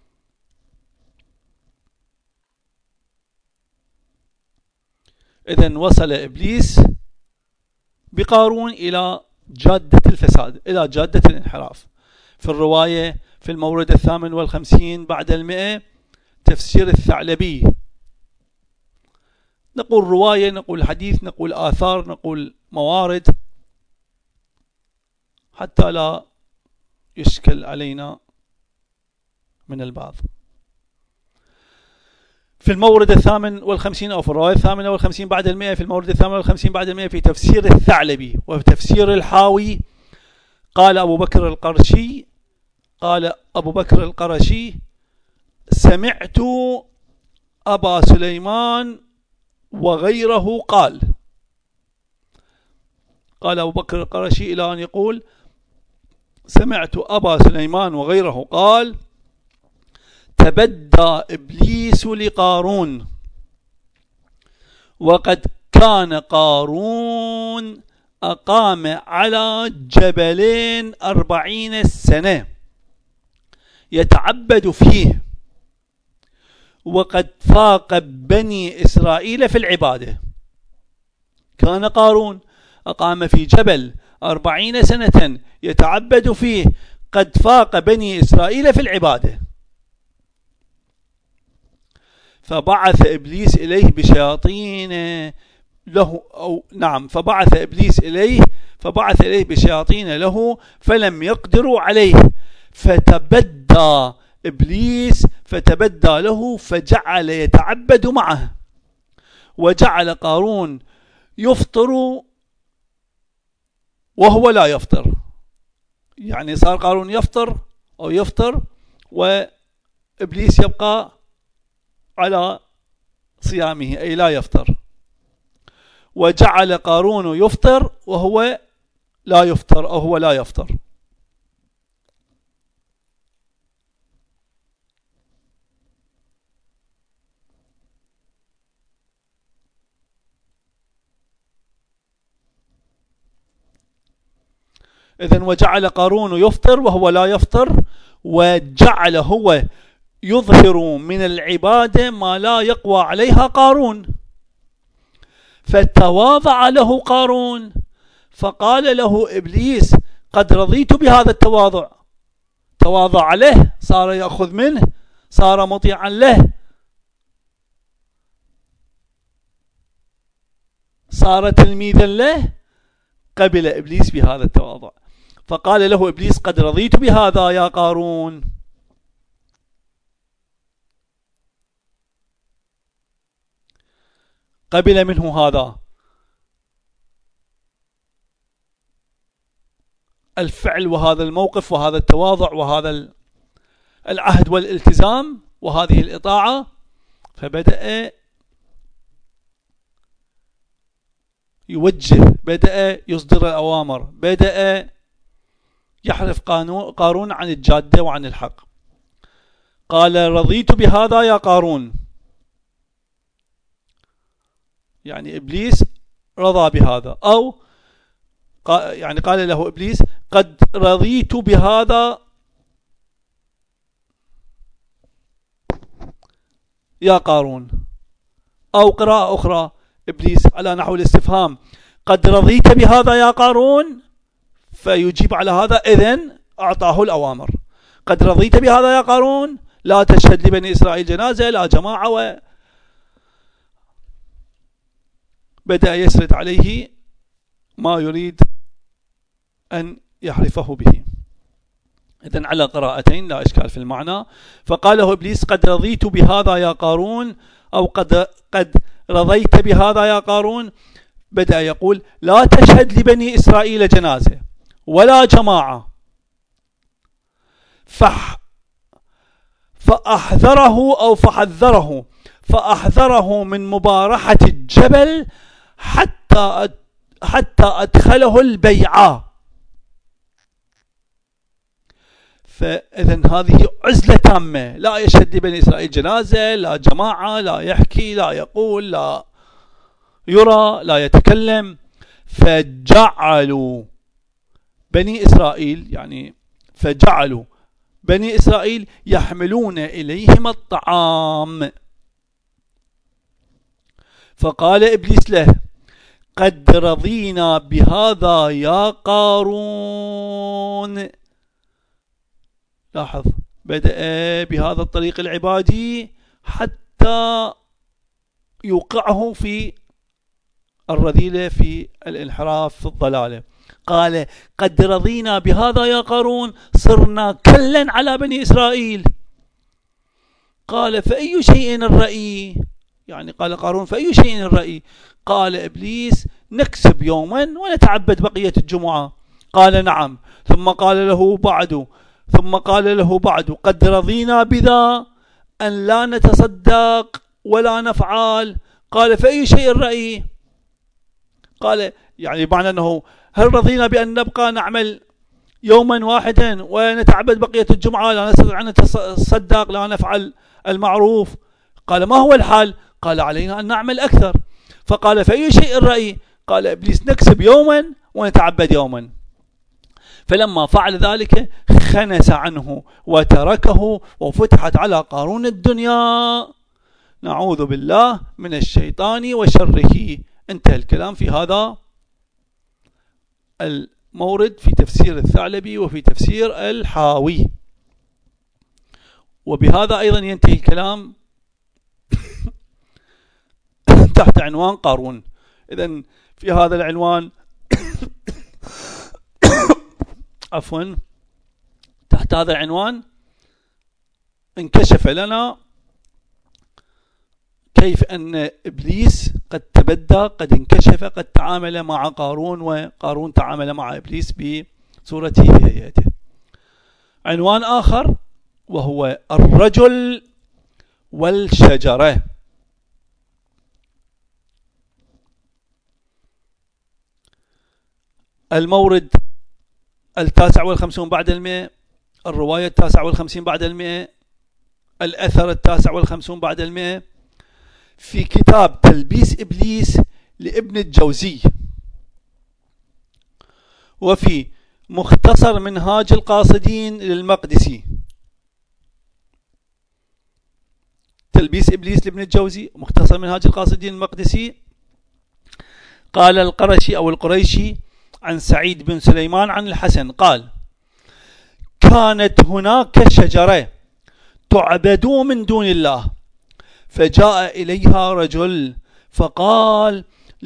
إذن وصل إبليس بقارون إلى جادة الفساد، إلى جادة الانحراف. في الرواية في المورد الثامن والخمسين بعد المئة، تفسير الثعلبي. نقول رواية، نقول حديث، نقول آثار، نقول موارد، حتى لا يشكل علينا من البعض. في المورد الثامن والخمسين أو في الرواية الثامنة والخمسين بعد المئة، في المورد الثامن والخمسين بعد المئة، في تفسير الثعلبي وفي تفسير الحاوي، قال أبو بكر القرشي قال أبو بكر القرشي سمعت أبا سليمان وغيره قال قال أبو بكر القرشي إلى أن يقول سمعت أبا سليمان وغيره قال تبدى إبليس لقارون وقد كان قارون أقام على جبلين أربعين سنة يتعبد فيه، وقد فاق بني إسرائيل في العبادة. كان قارون أقام في جبل أربعين سنة يتعبد فيه، قد فاق بني إسرائيل في العبادة. فبعث إبليس إليه بشياطين له أو نعم فبعث إبليس إليه فبعث إليه بشياطين له فلم يقدروا عليه، فتبدى إبليس فتبدى له فجعل يتعبد معه، وجعل قارون يفطر وهو لا يفطر. يعني صار قارون يفطر أو يفطر وإبليس يبقى على صيامه أي لا يفطر، وجعل قارون يفطر وهو لا يفطر أو هو لا يفطر. إذن وجعل قارون يفطر وهو لا يفطر، وجعل هو يظهر من العبادة ما لا يقوى عليها قارون، فتواضع له قارون، فقال له إبليس قد رضيت بهذا التواضع. تواضع له، صار يأخذ منه، صار مطيعا له، صار تلميذا له. قبل إبليس بهذا التواضع، فقال له إبليس قد رضيت بهذا يا قارون. قبل منه هذا الفعل وهذا الموقف وهذا التواضع وهذا العهد والالتزام وهذه الإطاعة، فبدأ يوجه، بدأ يصدر الأوامر، بدأ يحرف قارون عن الجادة وعن الحق. قال رضيت بهذا يا قارون، يعني إبليس رضى بهذا، أو يعني قال له إبليس قد رضيت بهذا يا قارون. أو قراءة أخرى إبليس على نحو الاستفهام، قد رضيت بهذا يا قارون، فيجيب على هذا، إذن أعطاه الأوامر. قد رضيت بهذا يا قارون، لا تشهد لبني إسرائيل جنازة، لا جماعة، و بدأ يسرد عليه ما يريد أن يحرفه به. إذن على قراءتين لا إشكال في المعنى. فقال له إبليس قد رضيت بهذا يا قارون، أو قد قد رضيت بهذا يا قارون. بدأ يقول لا تشهد لبني إسرائيل جنازة ولا جماعة، فح فأحذره أو فحذره فأحذره من مبارحة الجبل حتى حتى أدخله البيعة. فإذن هذه عزلة تامة، لا يشهد لبني إسرائيل جنازة، لا جماعة، لا يحكي، لا يقول، لا يرى، لا يتكلم. فجعلوا بني إسرائيل، يعني فجعلوا بني إسرائيل يحملون إليهم الطعام. فقال إبليس له قد رضينا بهذا يا قارون. لاحظ، بدأ بهذا الطريق العبادي حتى يوقعه في الرذيلة، في الانحراف، في الضلالة. قال قد رضينا بهذا يا قارون، صرنا كلا على بني إسرائيل. قال فأي شيء الرأي؟ يعني قال قارون فأي شيء الرأي؟ قال إبليس نكسب يوما ونتعبد بقية الجمعة. قال نعم. ثم قال له بعد ثم قال له بعد قد رضينا بذا أن لا نتصدق ولا نفعل. قال فأي شيء الرأي؟ قال يعني معنى أنه هل رضينا بأن نبقى نعمل يوما واحدا ونتعبد بقية الجمعة، لا نستطيع أن نتصدق، لا نفعل المعروف؟ قال ما هو الحال؟ قال علينا أن نعمل أكثر. فقال فأي شيء الرأي؟ قال إبليس نكسب يوما ونتعبد يوما. فلما فعل ذلك خنس عنه وتركه، وفتحت على قارون الدنيا. نعوذ بالله من الشيطان وشره. انتهى الكلام في هذا المورد في تفسير الثعلبي وفي تفسير الحاوي. وبهذا أيضا ينتهي الكلام تحت عنوان قارون. إذن في هذا العنوان عفوا تحت هذا العنوان انكشف لنا كيف أن إبليس قد تبدى، قد انكشف، قد تعامل مع قارون، وقارون تعامل مع إبليس بصورته وهيئته. عنوان آخر وهو الرجل والشجرة. المورد التاسع والخمسون بعد المئة، الرواية التاسع والخمسين بعد المئة، الأثر التاسع والخمسون بعد المئة، في كتاب تلبيس إبليس لابن الجوزي، وفي مختصر منهاج القاصدين للمقدسي، تلبيس إبليس لابن الجوزي، مختصر منهاج القاصدين المقدسي. قال القرشي أو القريشي عن سعيد بن سليمان عن الحسن قال: كانت هناك شجرة تعبد من دون الله، فجاء إليها رجل فقال: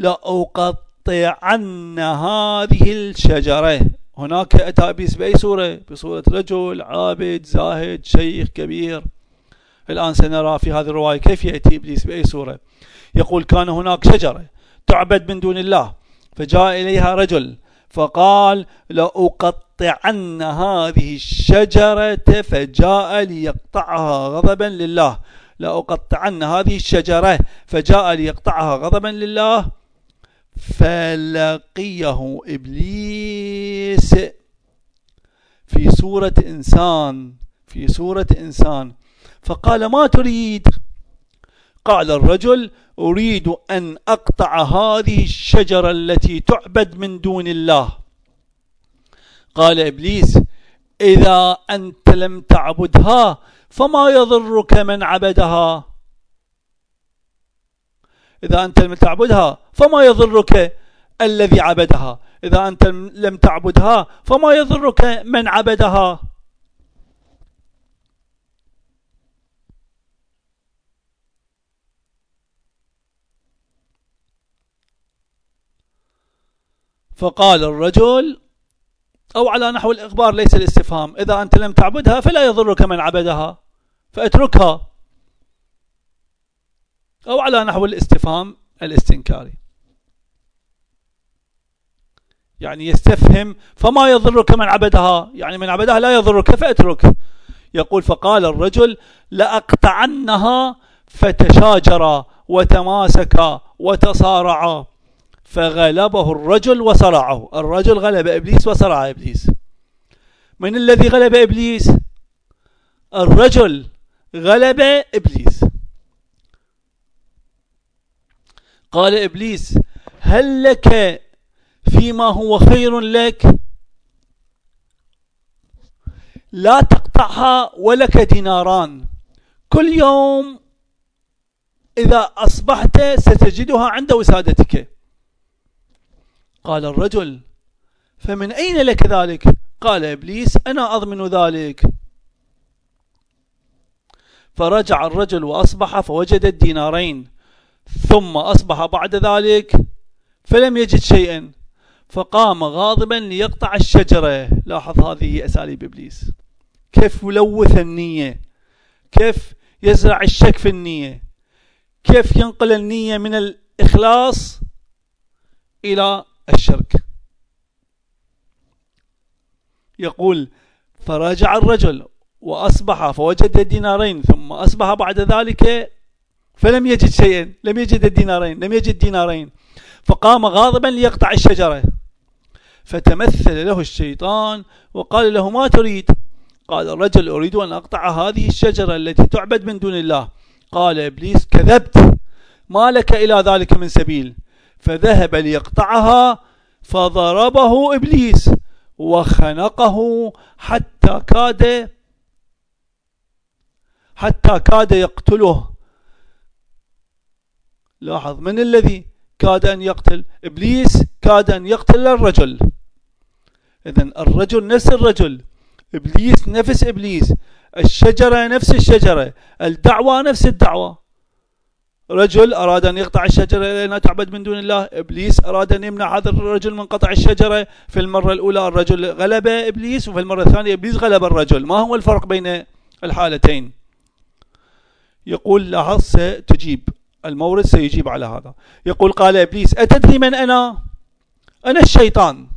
لأقطعن هذه الشجرة. هناك أتى إبليس بأي صورة؟ بصورة رجل عابد زاهد شيخ كبير. الآن سنرى في هذه الرواية كيف يأتي إبليس بأي صورة. يقول: كان هناك شجرة تعبد من دون الله، فجاء إليها رجل فقال: لأقطعن هذه الشجرة، فجاء ليقطعها غضبا لله. لأقطعن هذه الشجرة، فجاء ليقطعها غضبا لله. فلقيه إبليس في صورة إنسان في صورة إنسان فقال: ما تريد؟ قال الرجل: أريد أن أقطع هذه الشجرة التي تعبد من دون الله. قال إبليس: إذا أنت لم تعبدها فما يضرك من عبدها. إذا أنت لم تعبدها فما يضرك الذي عبدها. إذا أنت لم تعبدها فما يضرك من عبدها. فقال الرجل، أو على نحو الإخبار ليس الاستفهام: إذا أنت لم تعبدها فلا يضرك من عبدها فأتركها. أو على نحو الاستفهام الاستنكاري، يعني يستفهم: فما يضرك من عبدها، يعني من عبدها لا يضرك فأترك. يقول: فقال الرجل: لأقطعنها. فتشاجرا وتماسكا وتصارعا، فغلبه الرجل وصرعه. الرجل غلب إبليس وصرع إبليس. من الذي غلب إبليس؟ الرجل غلب إبليس. قال إبليس: هل لك فيما هو خير لك؟ لا تقطعها ولك ديناران، كل يوم إذا أصبحت ستجدها عند وسادتك. قال الرجل: فمن أين لك ذلك؟ قال إبليس: أنا أضمن ذلك. فرجع الرجل وأصبح فوجد الدينارين، ثم أصبح بعد ذلك فلم يجد شيئا، فقام غاضبا ليقطع الشجرة. لاحظ هذه أساليب إبليس، كيف يلوث النية، كيف يزرع الشك في النية، كيف ينقل النية من الإخلاص إلى الشرك. يقول: فرجع الرجل وأصبح فوجد الدينارين، ثم أصبح بعد ذلك فلم يجد شيئا، لم يجد الدينارين لم يجد دينارين فقام غاضبا ليقطع الشجرة. فتمثل له الشيطان وقال له: ما تريد؟ قال الرجل: أريد أن أقطع هذه الشجرة التي تعبد من دون الله. قال إبليس: كذبت، ما لك إلى ذلك من سبيل. فذهب ليقطعها، فضربه إبليس وخنقه حتى كاد حتى كاد يقتله. لاحظ، من الذي كاد أن يقتل؟ إبليس كاد أن يقتل الرجل. إذن الرجل نفس الرجل، إبليس نفس إبليس، الشجرة نفس الشجرة، الدعوة نفس الدعوة. رجل أراد أن يقطع الشجرة لأنها تعبد من دون الله، إبليس أراد أن يمنع هذا الرجل من قطع الشجرة. في المرة الأولى الرجل غلب إبليس، وفي المرة الثانية إبليس غلب الرجل. ما هو الفرق بين الحالتين؟ يقول: لاحظ، ستجيب المورد سيجيب على هذا. يقول: قال إبليس: أتدري من أنا؟ أنا الشيطان.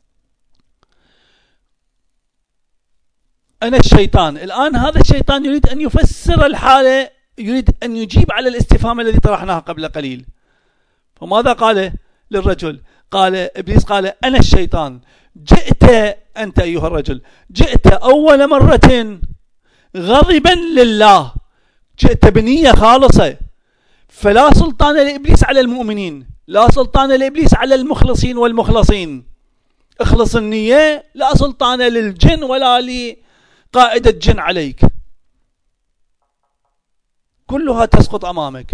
أنا الشيطان. الآن هذا الشيطان يريد أن يفسر الحالة، يريد أن يجيب على الاستفهام الذي طرحناه قبل قليل. فماذا قال للرجل؟ قال إبليس: قال: أنا الشيطان. جئت أنت أيها الرجل، جئت أول مرة غضبا لله، جئت بنية خالصة. فلا سلطان لإبليس على المؤمنين، لا سلطان لإبليس على المخلصين والمخلصين. اخلص النية، لا سلطان للجن ولا لقائد الجن عليك، كلها تسقط أمامك.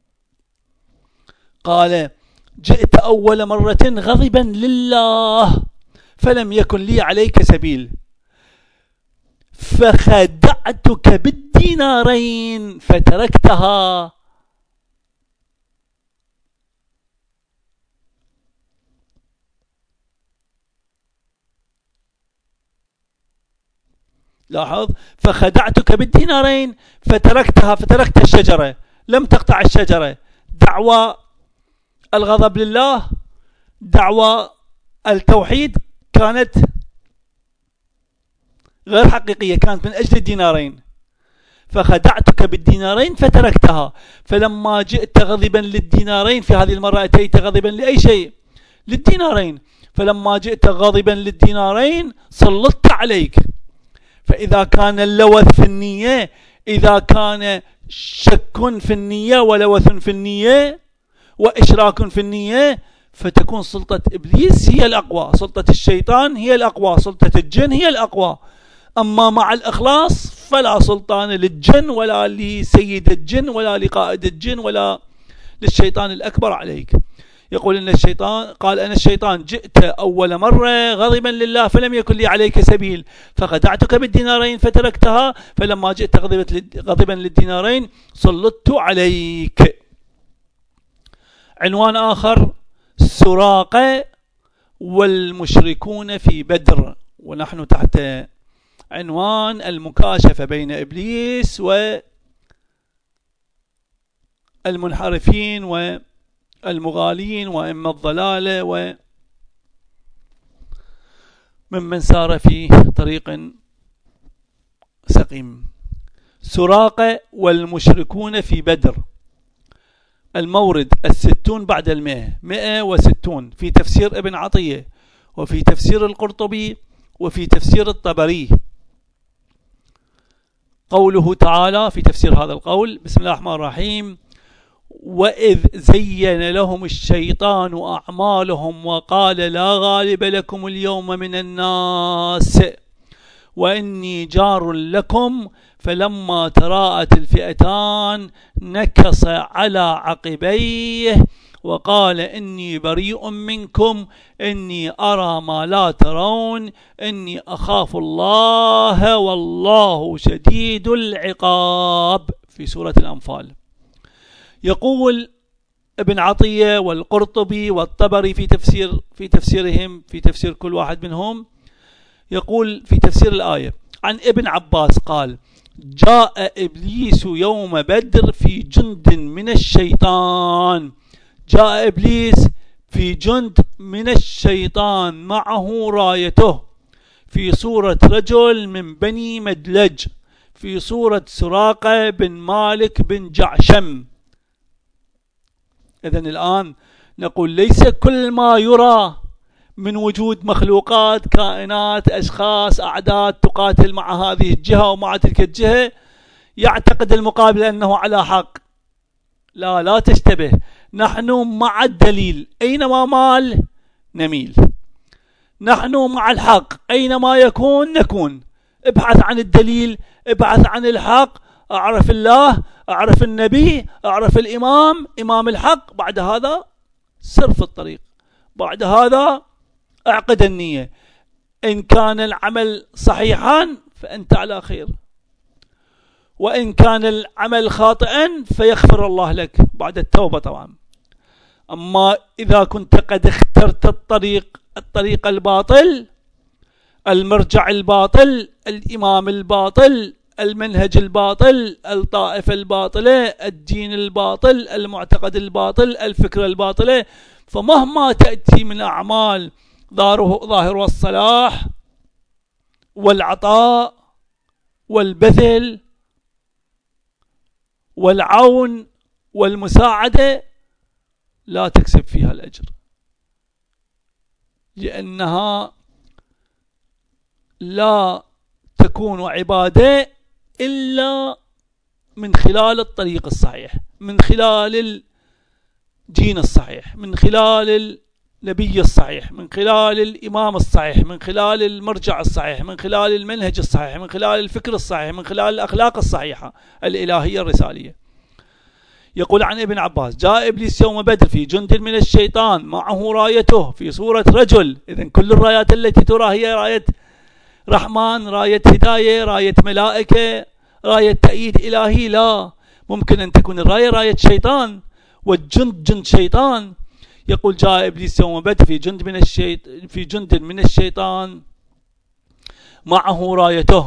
قال جئت أول مرة غضبا لله فلم يكن لي عليك سبيل، فخدعتك بالدينارين فتركتها. لاحظ، فخدعتك بالدينارين فتركتها، فتركت الشجرة، لم تقطع الشجرة. دعوى الغضب لله، دعوى التوحيد كانت غير حقيقية، كانت من أجل الدينارين. فخدعتك بالدينارين فتركتها، فلما جئت غضبا للدينارين، في هذه المرة أتيت غضبا لأي شيء؟ للدينارين. فلما جئت غضبا للدينارين سلطت عليك. فإذا كان اللوث في النية، إذا كان شك في النية ولوث في النية وإشراك في النية، فتكون سلطة إبليس هي الأقوى، سلطة الشيطان هي الأقوى، سلطة الجن هي الأقوى. أما مع الإخلاص فلا سلطان للجن ولا لسيد الجن ولا لقائد الجن ولا للشيطان الأكبر عليك. يقول إن الشيطان قال أنا الشيطان جئت أول مرة غضبا لله فلم يكن لي عليك سبيل، فخدعتك بالدينارين فتركتها، فلما جئت غضبا للدينارين سلطت عليك. عنوان آخر: سراقة والمشركون في بدر، ونحن تحت عنوان المكاشفة بين إبليس والمنحرفين والمغالين وإما الضلالة وممن سار في طريق سقيم. سراقة والمشركون في بدر، المورد الستون بعد المئة، مئة وستون، في تفسير ابن عطية وفي تفسير القرطبي وفي تفسير الطبري. قوله تعالى في تفسير هذا القول: بسم الله الرحمن الرحيم: وإذ زين لهم الشيطان أعمالهم وقال لا غالب لكم اليوم من الناس وإني جار لكم فلما تراءت الفئتان نكص على عقبيه وقال إني بريء منكم إني أرى ما لا ترون إني أخاف الله والله شديد العقاب، في سورة الأنفال. يقول ابن عطية والقرطبي والطبري في تفسير في تفسيرهم في تفسير كل واحد منهم، يقول في تفسير الآية عن ابن عباس قال: جاء إبليس يوم بدر في جند من الشيطان. جاء إبليس في جند من الشيطان معه رايته، في صورة رجل من بني مدلج، في صورة سراقة بن مالك بن جعشم. إذن الآن نقول ليس كل ما يرى من وجود مخلوقات، كائنات، أشخاص، أعداد تقاتل مع هذه الجهة ومع تلك الجهة يعتقد المقابل أنه على حق. لا لا تشتبه، نحن مع الدليل أينما مال نميل، نحن مع الحق أينما يكون نكون. ابحث عن الدليل، ابحث عن الحق، أعرف الله، أعرف النبي، أعرف الإمام، إمام الحق، بعد هذا سر في الطريق، بعد هذا اعقد النية. إن كان العمل صحيحا فأنت على خير، وإن كان العمل خاطئا فيغفر الله لك بعد التوبة طبعا. أما إذا كنت قد اخترت الطريق الطريق الباطل، المرجع الباطل، الإمام الباطل، المنهج الباطل، الطائفة الباطلة، الدين الباطل، المعتقد الباطل، الفكرة الباطلة، فمهما تأتي من أعمال ظاهر الصلاح والعطاء والبذل والعون والمساعدة لا تكسب فيها الأجر، لأنها لا تكون عبادة إلا من خلال الطريق الصحيح، من خلال الدين الصحيح، من خلال النبي الصحيح، من خلال الإمام الصحيح، من خلال المرجع الصحيح، من خلال المنهج الصحيح، من خلال الفكر الصحيح، من خلال الأخلاق الصحيحة الإلهية الرسالية. يقول عن ابن عباس: جاء إبليس يوم بدر في جند من الشيطان معه رايته في صورة رجل. إذن كل الرايات التي ترى هي راية رحمن، راية هداية، راية ملائكة، راية تأييد إلهي؟ لا، ممكن أن تكون الراية راية شيطان والجند جند شيطان. يقول: جاء إبليس يوم بدر في جند من الشيط في جند من الشيطان معه رايته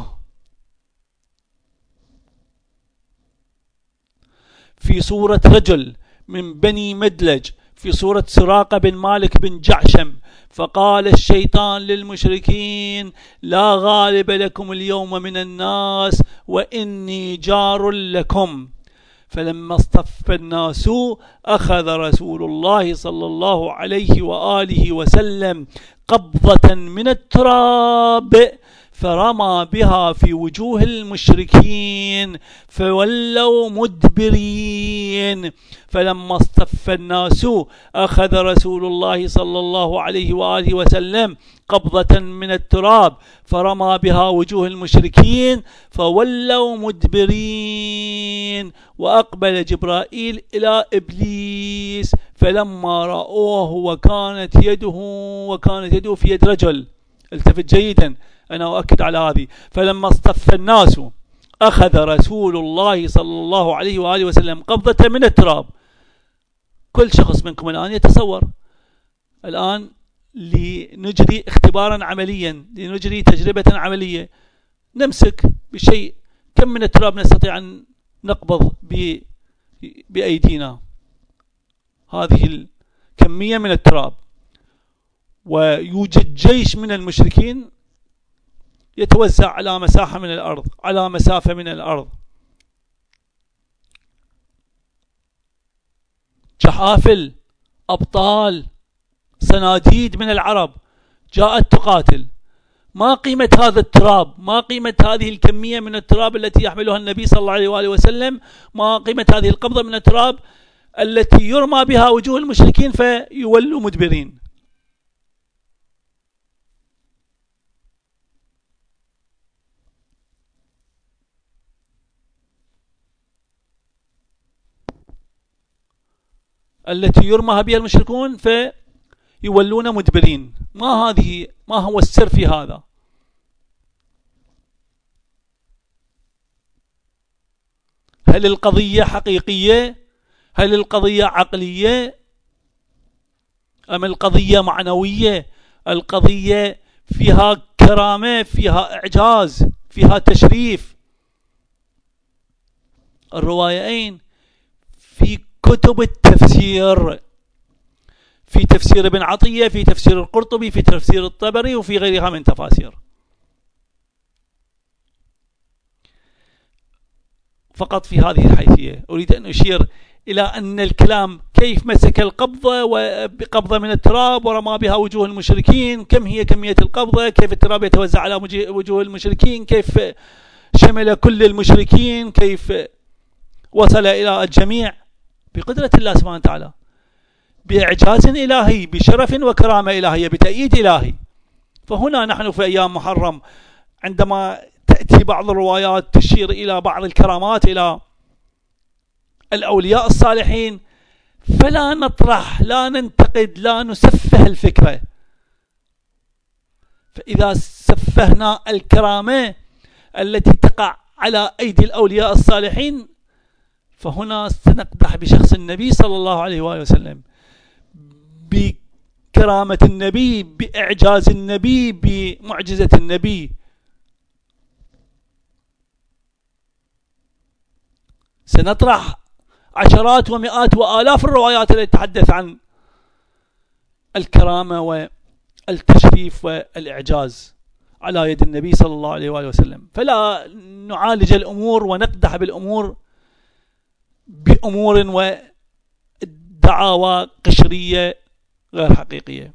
في صورة رجل من بني مدلج، في صورة سراقة بن مالك بن جعشم. فقال الشيطان للمشركين: لا غالب لكم اليوم من الناس وإني جار لكم. فلما اصطف الناس أخذ رسول الله صلى الله عليه وآله وسلم قبضة من التراب فرمى بها في وجوه المشركين فولوا مدبرين. فلما اصطف الناس أخذ رسول الله صلى الله عليه وآله وسلم قبضة من التراب فرمى بها وجوه المشركين فولوا مدبرين. وأقبل جبرائيل إلى إبليس فلما رأوه وكانت يده وكانت يده في يد رجل. التفت جيدا، أنا أؤكد على هذه. فلما اصطف الناس أخذ رسول الله صلى الله عليه وآله وسلم قبضة من التراب. كل شخص منكم الآن يتصور الآن لنجري اختبارا عمليا، لنجري تجربة عملية، نمسك بشيء، كم من التراب نستطيع أن نقبض بأيدينا؟ هذه الكمية من التراب. ويوجد جيش من المشركين يتوزع على مساحة من الأرض، على مسافة من الأرض، جحافل، أبطال، صناديد من العرب جاءت تقاتل. ما قيمة هذا التراب؟ ما قيمة هذه الكمية من التراب التي يحملها النبي صلى الله عليه وآله وسلم؟ ما قيمة هذه القبضة من التراب التي يرمى بها وجوه المشركين فيولوا مدبرين؟ التي يرمى بها المشركون فيولون مدبرين. ما هذه ما هو السر في هذا؟ هل القضية حقيقية؟ هل القضية عقلية؟ أم القضية معنوية؟ القضية فيها كرامة، فيها إعجاز، فيها تشريف. الروايتين في كتب التفسير، في تفسير ابن عطية، في تفسير القرطبي، في تفسير الطبري، وفي غيرها من تفاسير. فقط في هذه الحيثية أريد أن أشير إلى أن الكلام كيف مسك القبضة وبقبضة من التراب ورمى بها وجوه المشركين، كم هي كمية القبضة، كيف التراب يتوزع على وجوه المشركين، كيف شمل كل المشركين، كيف وصل إلى الجميع، بقدرة الله سبحانه وتعالى، بإعجاز إلهي، بشرف وكرامة إلهية، بتأييد إلهي. فهنا نحن في أيام محرم عندما تأتي بعض الروايات تشير إلى بعض الكرامات إلى الأولياء الصالحين، فلا نطرح، لا ننتقد، لا نسفه الفكرة. فإذا سفهنا الكرامة التي تقع على أيدي الأولياء الصالحين فهنا سنقدح بشخص النبي صلى الله عليه وآله وسلم، بكرامة النبي، بإعجاز النبي، بمعجزة النبي. سنطرح عشرات ومئات وآلاف الروايات التي تتحدث عن الكرامة والتشريف والإعجاز على يد النبي صلى الله عليه وآله وسلم. فلا نعالج الأمور ونقدح بالأمور بأمور ودعاوى قشرية غير حقيقية.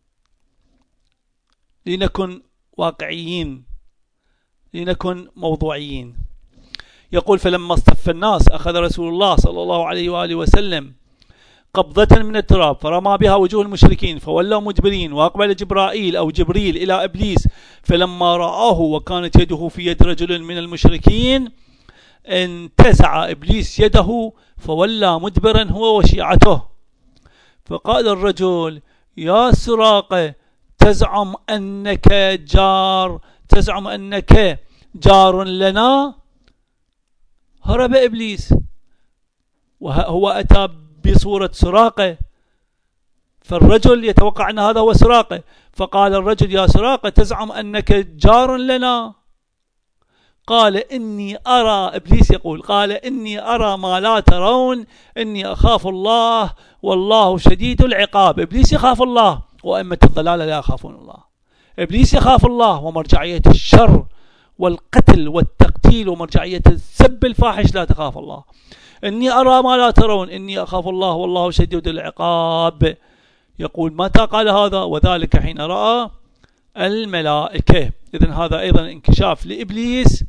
لنكن واقعيين، لنكن موضوعيين. يقول: فلما اصطف الناس أخذ رسول الله صلى الله عليه وآله وسلم قبضة من التراب فرمى بها وجوه المشركين فولوا مدبرين، وأقبل جبرائيل أو جبريل إلى إبليس فلما رآه وكانت يده في يد رجل من المشركين انتزع إبليس يده فولى مدبرا هو وشيعته. فقال الرجل: يا سراقة، تزعم أنك جار تزعم أنك جار لنا؟ هرب إبليس وهو أتى بصورة سراقة، فالرجل يتوقع أن هذا هو سراقة، فقال الرجل: يا سراقة، تزعم أنك جار لنا؟ قال: إني أرى إبليس يقول قال إني أرى ما لا ترون، إني أخاف الله والله شديد العقاب. إبليس يخاف الله وأئمة الضلال لا يخافون الله. إبليس يخاف الله ومرجعية الشر والقتل والتقتيل ومرجعية السب الفاحش لا تخاف الله. إني أرى ما لا ترون إني أخاف الله والله شديد العقاب. يقول: متى قال هذا؟ وذلك حين رأى الملائكة. إذن هذا أيضا انكشاف لإبليس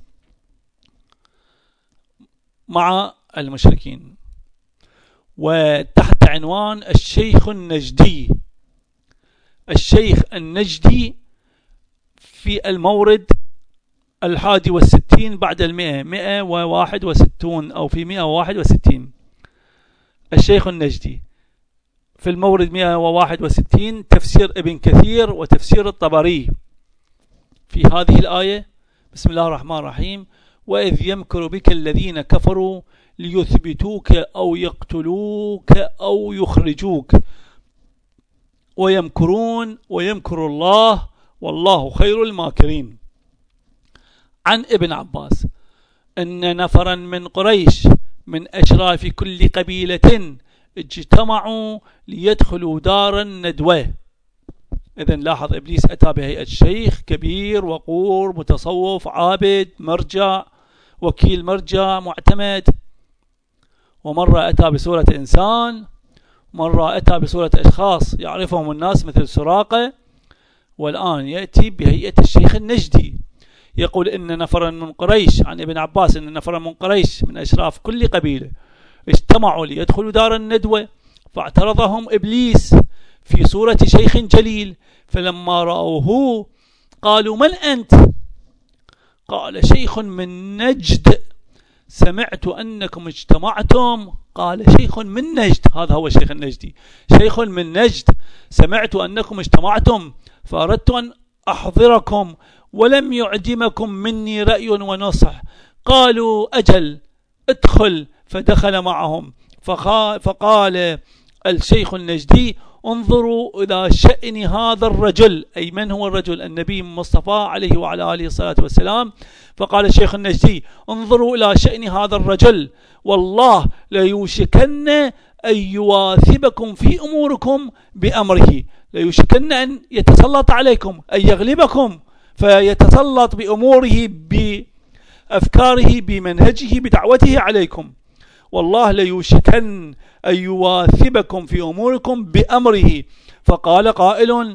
مع المشركين. وتحت عنوان الشيخ النجدي. الشيخ النجدي في المورد الحادي والستين بعد المئة، مئة وواحد وستون أو في مئة وواحد وستين. الشيخ النجدي في المورد مئة وواحد وستين تفسير ابن كثير وتفسير الطبري في هذه الآية: بسم الله الرحمن الرحيم: وإذ يمكر بك الذين كفروا ليثبتوك أو يقتلوك أو يخرجوك ويمكرون ويمكر الله والله خير الماكرين. عن ابن عباس إن نفرا من قريش من أشراف كل قبيلة اجتمعوا ليدخلوا دار الندوة. إذن لاحظ إبليس أتى بهيئة شيخ كبير وقور متصوف عابد مرجع وكيل مرجع معتمد، ومرة أتى بصورة إنسان، مرة أتى بصورة أشخاص يعرفهم الناس مثل سراقة، والآن يأتي بهيئة الشيخ النجدي. يقول إن نفرا من قريش، عن ابن عباس إن نفرا من قريش من أشراف كل قبيلة اجتمعوا ليدخلوا دار الندوة فاعترضهم إبليس في صورة شيخ جليل، فلما رأوه قالوا: من أنت؟ قال: شيخ من نجد. سمعت أنكم اجتمعتم. قال: شيخ من نجد. هذا هو الشيخ النجدي، شيخ من نجد. سمعت أنكم اجتمعتم فأردت أن أحضركم ولم يعدمكم مني رأي ونصح. قالوا: أجل، ادخل. فدخل معهم فقال الشيخ النجدي: انظروا إلى شأن هذا الرجل. أي من هو الرجل؟ النبي المصطفى عليه وعلى آله الصلاة والسلام. فقال الشيخ النجدي: انظروا إلى شأن هذا الرجل، والله ليوشكن أن يواثبكم في أموركم بأمره، ليوشكن أن يتسلط عليكم، أن يغلبكم فيتسلط بأموره بأفكاره بمنهجه بدعوته عليكم. والله ليوشكن أن يواثبكم في أموركم بأمره. فقال قائل،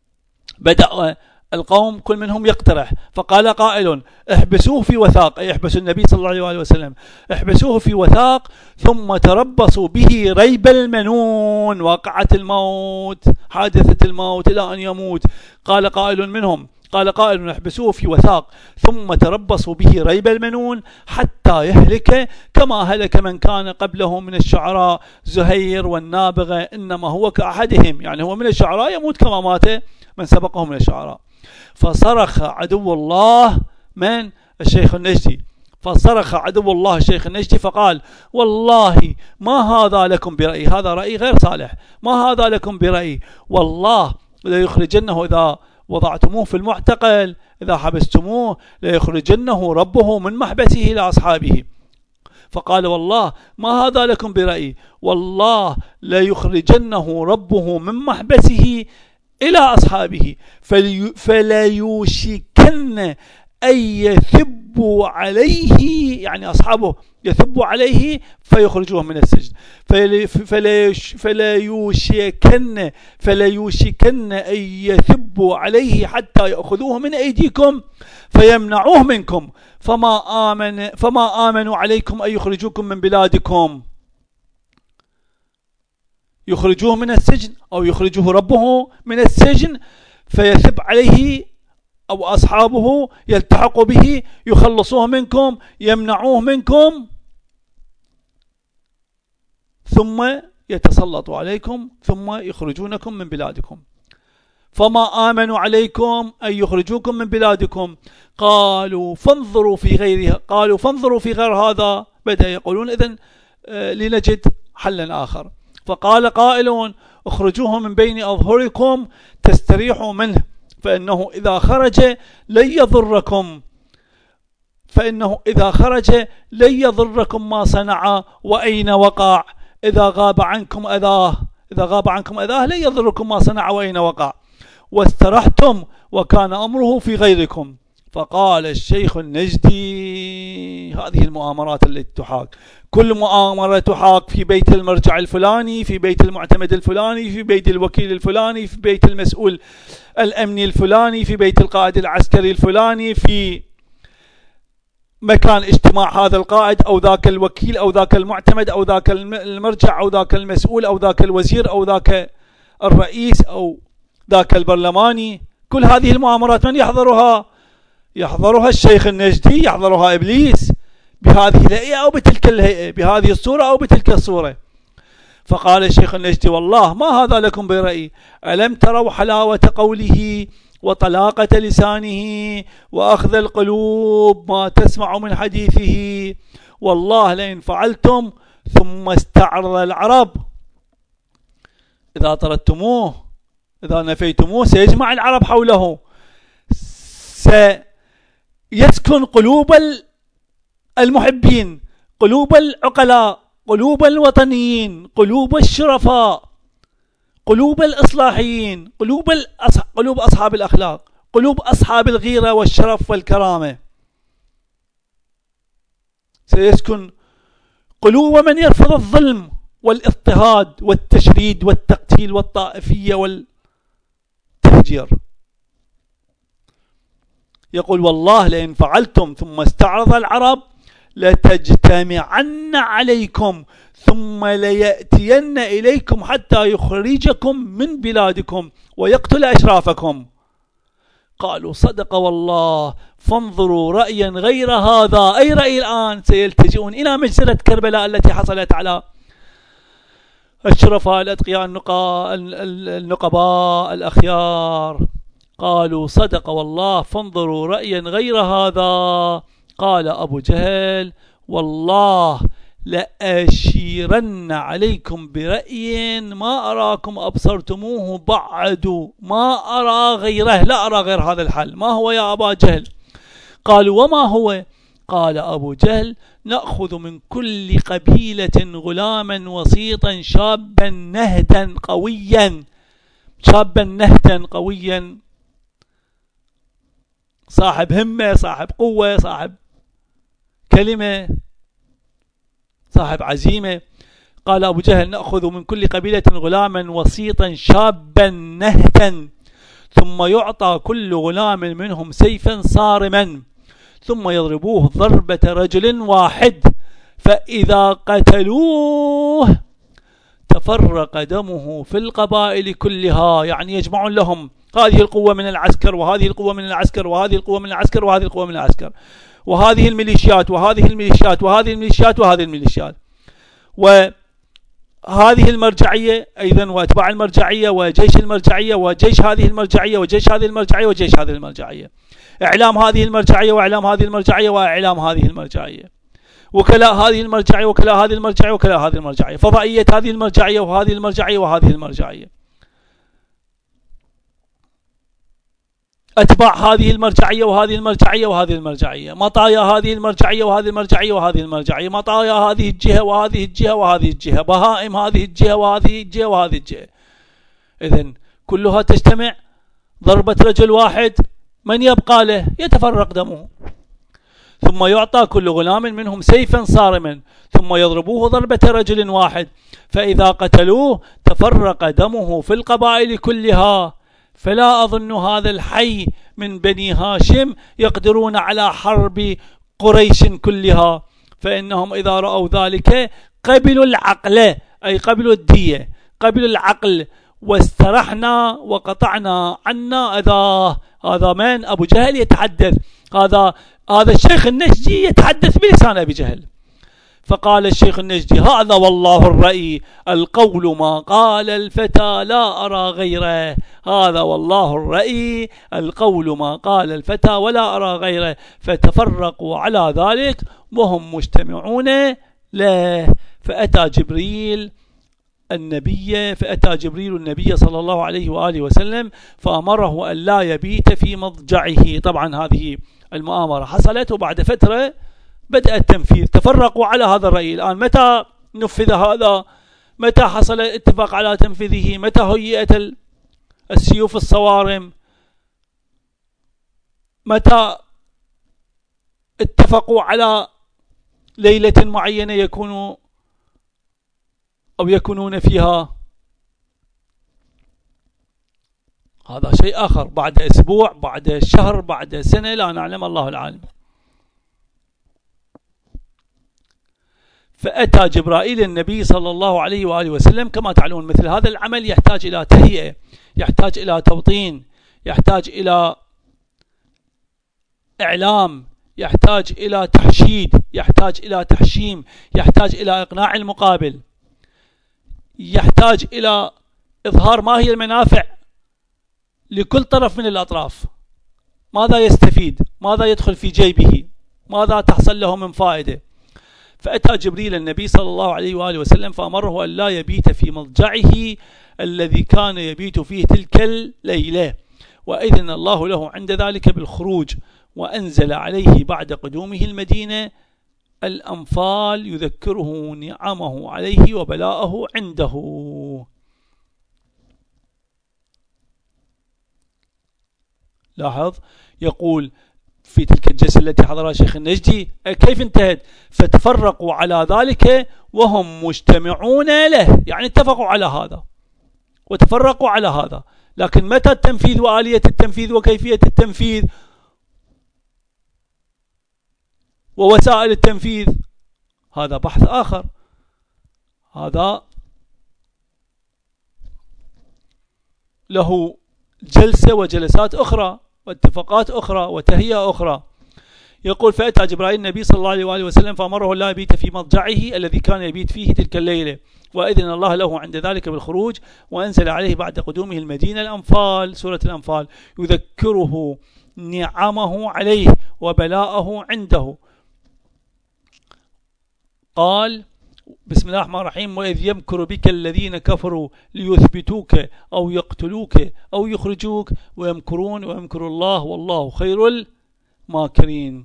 بدأ القوم كل منهم يقترح، فقال قائل: احبسوه في وثاق، أي احبسوا النبي صلى الله عليه وسلم، احبسوه في وثاق ثم تربصوا به ريب المنون، واقعة الموت، حادثة الموت إلى أن يموت. قال قائل منهم قال قائل: احبسوه في وثاق ثم تربصوا به ريب المنون حتى يهلك كما هلك من كان قبله من الشعراء زهير والنابغة، إنما هو كأحدهم، يعني هو من الشعراء يموت كما مات من سبقه من الشعراء. فصرخ عدو الله من الشيخ النجدي فصرخ عدو الله الشيخ النجدي فقال: والله ما هذا لكم برأي، هذا رأي غير صالح، ما هذا لكم برأي، والله ليخرجنه إذا وضعتموه في المعتقل، إذا حبستموه ليخرجنه ربه من محبسه إلى أصحابه. فقال: والله ما هذا لكم برأي، والله ليخرجنه ربه من محبسه إلى أصحابه فلي فلا يوشكن أن يثبوا عليه، يعني أصحابه يثبوا عليه فيخرجوه من السجن. فلا فلا يوشكن فلا يوشكن أن يثبوا عليه حتى يأخذوه من أيديكم فيمنعوه منكم، فما آمن فما آمنوا عليكم أن يخرجوكم من بلادكم. يخرجوه من السجن أو يخرجه ربه من السجن فيثب عليه أو أصحابه يلتحقوا به يخلصوه منكم يمنعوه منكم ثم يتسلطوا عليكم ثم يخرجونكم من بلادكم. فما آمنوا عليكم أن يخرجوكم من بلادكم. قالوا فانظروا في غيرها قالوا فانظروا في غير هذا. بدأ يقولون إذن لنجد حلا آخر. فقال قائلون اخرجوه من بين أظهركم تستريحوا منه فإنه إذا خرج لن يضركم فإنه إذا خرج لن يضركم ما صنع وأين وقع. إذا غاب عنكم أذاه إذا غاب عنكم أذاه لن يضركم ما صنع وأين وقع واسترحتم وكان أمره في غيركم. فقال الشيخ النجدي هذه المؤامرات التي تحاك كل مؤامرة تحاك في بيت المرجع الفلاني في بيت المعتمد الفلاني في بيت الوكيل الفلاني في بيت المسؤول الأمني الفلاني في بيت القائد العسكري الفلاني في مكان اجتماع هذا القائد أو ذاك الوكيل أو ذاك المعتمد أو ذاك المرجع أو ذاك المسؤول أو ذاك الوزير أو ذاك الرئيس أو ذاك البرلماني. كل هذه المؤامرات من يحضرها؟ يحضرها الشيخ النجدي يحضرها إبليس بهذه الهيئة أو بتلك الهيئة بهذه الصورة أو بتلك الصورة. فقال الشيخ النجدي والله ما هذا لكم برأي ألم تروا حلاوة قوله وطلاقة لسانه وأخذ القلوب ما تسمع من حديثه والله لئن فعلتم ثم استعرض العرب إذا طردتموه إذا نفيتموه سيجمع العرب حوله سيسكن قلوب المحبين قلوب العقلاء قلوب الوطنيين قلوب الشرفاء قلوب الإصلاحيين قلوب, الأصح... قلوب أصحاب الأخلاق قلوب أصحاب الغيرة والشرف والكرامة. سيسكن قلوب من يرفض الظلم والاضطهاد والتشريد والتقتيل والطائفية والتفجير. يقول والله لئن فعلتم ثم استعرض العرب لتجتمعن عليكم ثم ليأتين إليكم حتى يخرجكم من بلادكم ويقتل أشرافكم. قالوا صدق والله فانظروا رأيا غير هذا. أي رأي الآن؟ سيلتجئون إلى مجزرة كربلاء التي حصلت على الشرفاء الأتقياء النقباء الأخيار. قالوا صدق والله فانظروا رأيا غير هذا. قال أبو جهل والله لأشيرن عليكم برأي ما أراكم أبصرتموه بعد ما أرى غيره لا أرى غير هذا الحل. ما هو يا أبا جهل؟ قالوا وما هو؟ قال أبو جهل نأخذ من كل قبيلة غلاما وسيطا شابا نهدا قويا شابا نهدا قويا صاحب همة صاحب قوة صاحب كلمة صاحب عزيمة. قال أبو جهل نأخذ من كل قبيلة غلاما وسيطا شابا نهدا ثم يعطى كل غلام منهم سيفا صارما ثم يضربوه ضربة رجل واحد فإذا قتلوه تفرق دمه في القبائل كلها. يعني يجمعون لهم هذه القوة من العسكر وهذه القوة من العسكر وهذه القوة من العسكر وهذه القوة من العسكر وهذه الميليشيات وهذه الميليشيات وهذه الميليشيات وهذه الميليشيات وهذه المرجعية أيضا وأتباع المرجعية وجيش المرجعية وجيش هذه المرجعية وجيش هذه المرجعية وجيش هذه المرجعية إعلام هذه المرجعية وإعلام هذه المرجعية وإعلام هذه المرجعية وكلاء هذه المرجعية وكلاء هذه المرجعية وكلاء هذه المرجعية فضائية هذه المرجعية وهذه المرجعية وهذه المرجعية أتباع هذه المرجعية وهذه المرجعية وهذه المرجعية مطايا هذه المرجعية وهذه المرجعية وهذه المرجعية مطايا هذه الجهة وهذه الجهة وهذه الجهة بهائم هذه الجهة وهذه الجهة وهذه الجهة. إذن كلها تجتمع ضربة رجل واحد من يبقى له يتفرق دمه ثم يعطى كل غلام منهم سيفا صارما ثم يضربوه ضربة رجل واحد فإذا قتلوه تفرق دمه في القبائل كلها. فلا أظن هذا الحي من بني هاشم يقدرون على حرب قريش كلها فإنهم إذا رأوا ذلك قبلوا العقل أي قبلوا الدية قبل العقل واسترحنا وقطعنا عنا أذاه. هذا من؟ أبو جهل يتحدث، هذا هذا الشيخ النجدي يتحدث بلسان أبي جهل. فقال الشيخ النجدي: هذا والله الرأي، القول ما قال الفتى لا أرى غيره. هذا والله الرأي، القول ما قال الفتى ولا أرى غيره. فتفرقوا على ذلك وهم مجتمعون له. فأتى جبريل النبي فأتى جبريل النبي صلى الله عليه وآله وسلم فأمره أن لا يبيت في مضجعه. طبعا هذه المؤامرة حصلت وبعد فترة بدأ التنفيذ. تفرقوا على هذا الرأي. الآن متى نفذ هذا؟ متى حصل الاتفاق على تنفيذه؟ متى هيئت السيوف الصوارم؟ متى اتفقوا على ليلة معينة يكونوا أو يكونون فيها؟ هذا شيء آخر، بعد أسبوع، بعد شهر، بعد سنة، لا نعلم، الله العالم. فأتى جبرائيل النبي صلى الله عليه وآله وسلم. كما تعلمون مثل هذا العمل يحتاج إلى تهيئة، يحتاج إلى توطين، يحتاج إلى إعلام، يحتاج إلى تحشيد، يحتاج إلى تحشيم، يحتاج إلى إقناع المقابل، يحتاج إلى إظهار ما هي المنافع لكل طرف من الأطراف، ماذا يستفيد، ماذا يدخل في جيبه، ماذا تحصل له من فائدة. فأتى جبريل النبي صلى الله عليه وآله وسلم فأمره أن لا يبيت في مضجعه الذي كان يبيت فيه تلك الليلة، وإذن الله له عند ذلك بالخروج، وأنزل عليه بعد قدومه المدينة الأنفال يذكره نعمه عليه وبلاءه عنده. لاحظ، يقول في تلك الجلسة التي حضرها شيخ النجدي كيف انتهت؟ فتفرقوا على ذلك وهم مجتمعون له، يعني اتفقوا على هذا وتفرقوا على هذا. لكن متى التنفيذ وآلية التنفيذ وكيفية التنفيذ ووسائل التنفيذ هذا بحث آخر، هذا له جلسة وجلسات أخرى واتفاقات أخرى وتهيئة أخرى. يقول: فأتى جبرائيل النبي صلى الله عليه وآله وسلم فأمره لا يبيت في مضجعه الذي كان يبيت فيه تلك الليلة، وإذن الله له عند ذلك بالخروج، وأنزل عليه بعد قدومه المدينة الأنفال، سورة الأنفال، يذكره نعمه عليه وبلاءه عنده. قال: بسم الله الرحمن الرحيم: وإذ يمكر بك الذين كفروا ليثبتوك أو يقتلوك أو يخرجوك ويمكرون ويمكر الله والله خير الماكرين.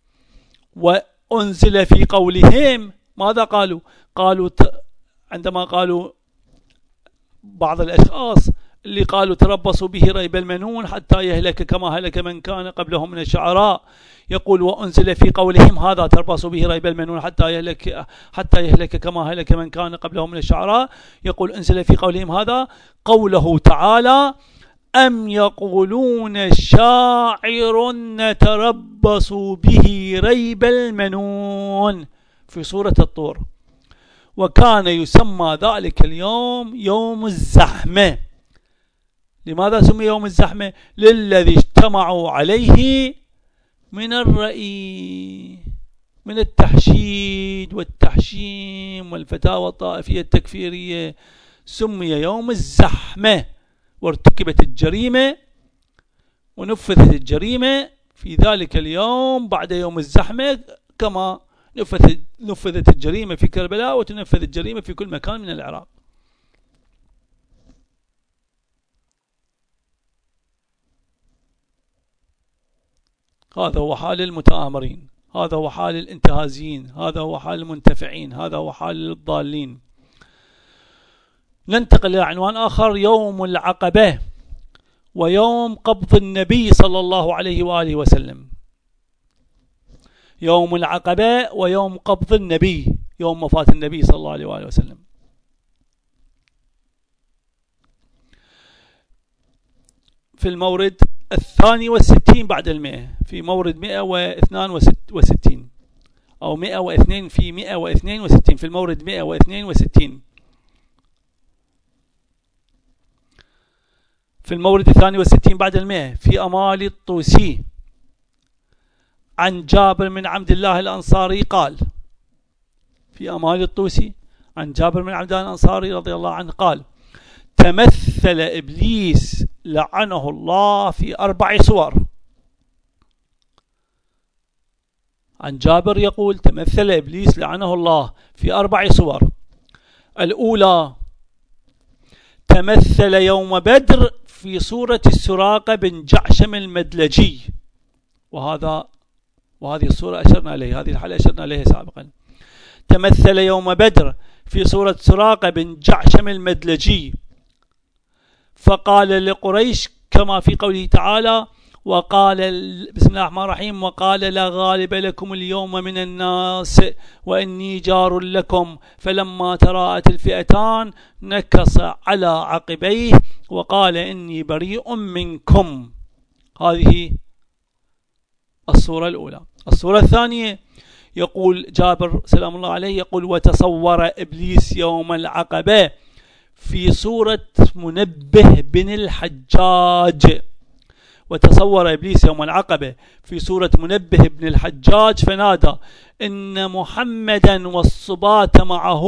وأنزل في قولهم ماذا قالوا؟ قالوا عندما قالوا بعض الأشخاص اللي قالوا تربصوا به ريب المنون حتى يهلك كما هلك من كان قبلهم من الشعراء، يقول: وأنزل في قولهم هذا تربصوا به ريب المنون حتى يهلك حتى يهلك كما هلك من كان قبلهم من الشعراء. يقول: أنزل في قولهم هذا قوله تعالى: أم يقولون شاعر نتربص به ريب المنون، في سورة الطور. وكان يسمى ذلك اليوم يوم الزحمة. لماذا سمي يوم الزحمة؟ للذي اجتمعوا عليه من الرأي، من التحشيد والتحشيم والفتاوى الطائفية التكفيرية، سمي يوم الزحمة. وارتكبت الجريمة ونفذت الجريمة في ذلك اليوم بعد يوم الزحمة، كما نفذت نفذت الجريمة في كربلاء وتنفذ الجريمة في كل مكان من العراق. هذا هو حال المتآمرين، هذا هو حال الانتهازيين، هذا هو حال المنتفعين، هذا هو حال الضالين. ننتقل إلى عنوان آخر: يوم العقبة ويوم قبض النبي صلى الله عليه وآله وسلم. يوم العقبة ويوم قبض النبي، يوم وفاة النبي صلى الله عليه وآله وسلم. في المورد الثاني والستين بعد المئة، في مورد مئة واثنان وستين أو مئة واثنين، في مئة واثنين وستين، في المورد مئة واثنين وستين. في المورد الثاني والستين بعد المئة في أمال الطوسي عن جابر بن عبد الله الأنصاري قال، في أمال الطوسي عن جابر بن عبد الله الأنصاري رضي الله عنه قال: تمثل إبليس لعنه الله في أربع صور. عن جابر يقول: تمثل إبليس لعنه الله في أربع صور. الأولى: تمثل يوم بدر في صورة السراقة بن جعشم المدلجي، وهذا وهذه الصورة أشرنا إليه، هذه الحالة أشرنا إليها سابقا. تمثل يوم بدر في صورة سراقة بن جعشم المدلجي، فقال لقريش كما في قوله تعالى: وقال بسم الله الرحمن الرحيم: وقال لا غالب لكم اليوم من الناس وإني جار لكم، فلما تراءت الفئتان نكص على عقبيه وقال إني بريء منكم. هذه الصورة الأولى. الصورة الثانية يقول جابر سلام الله عليه يقول: وتصور إبليس يوم العقبة في صورة منبه بن الحجاج. وتصور إبليس يوم العقبة في صورة منبه بن الحجاج فنادى: إن محمدا والصباة معه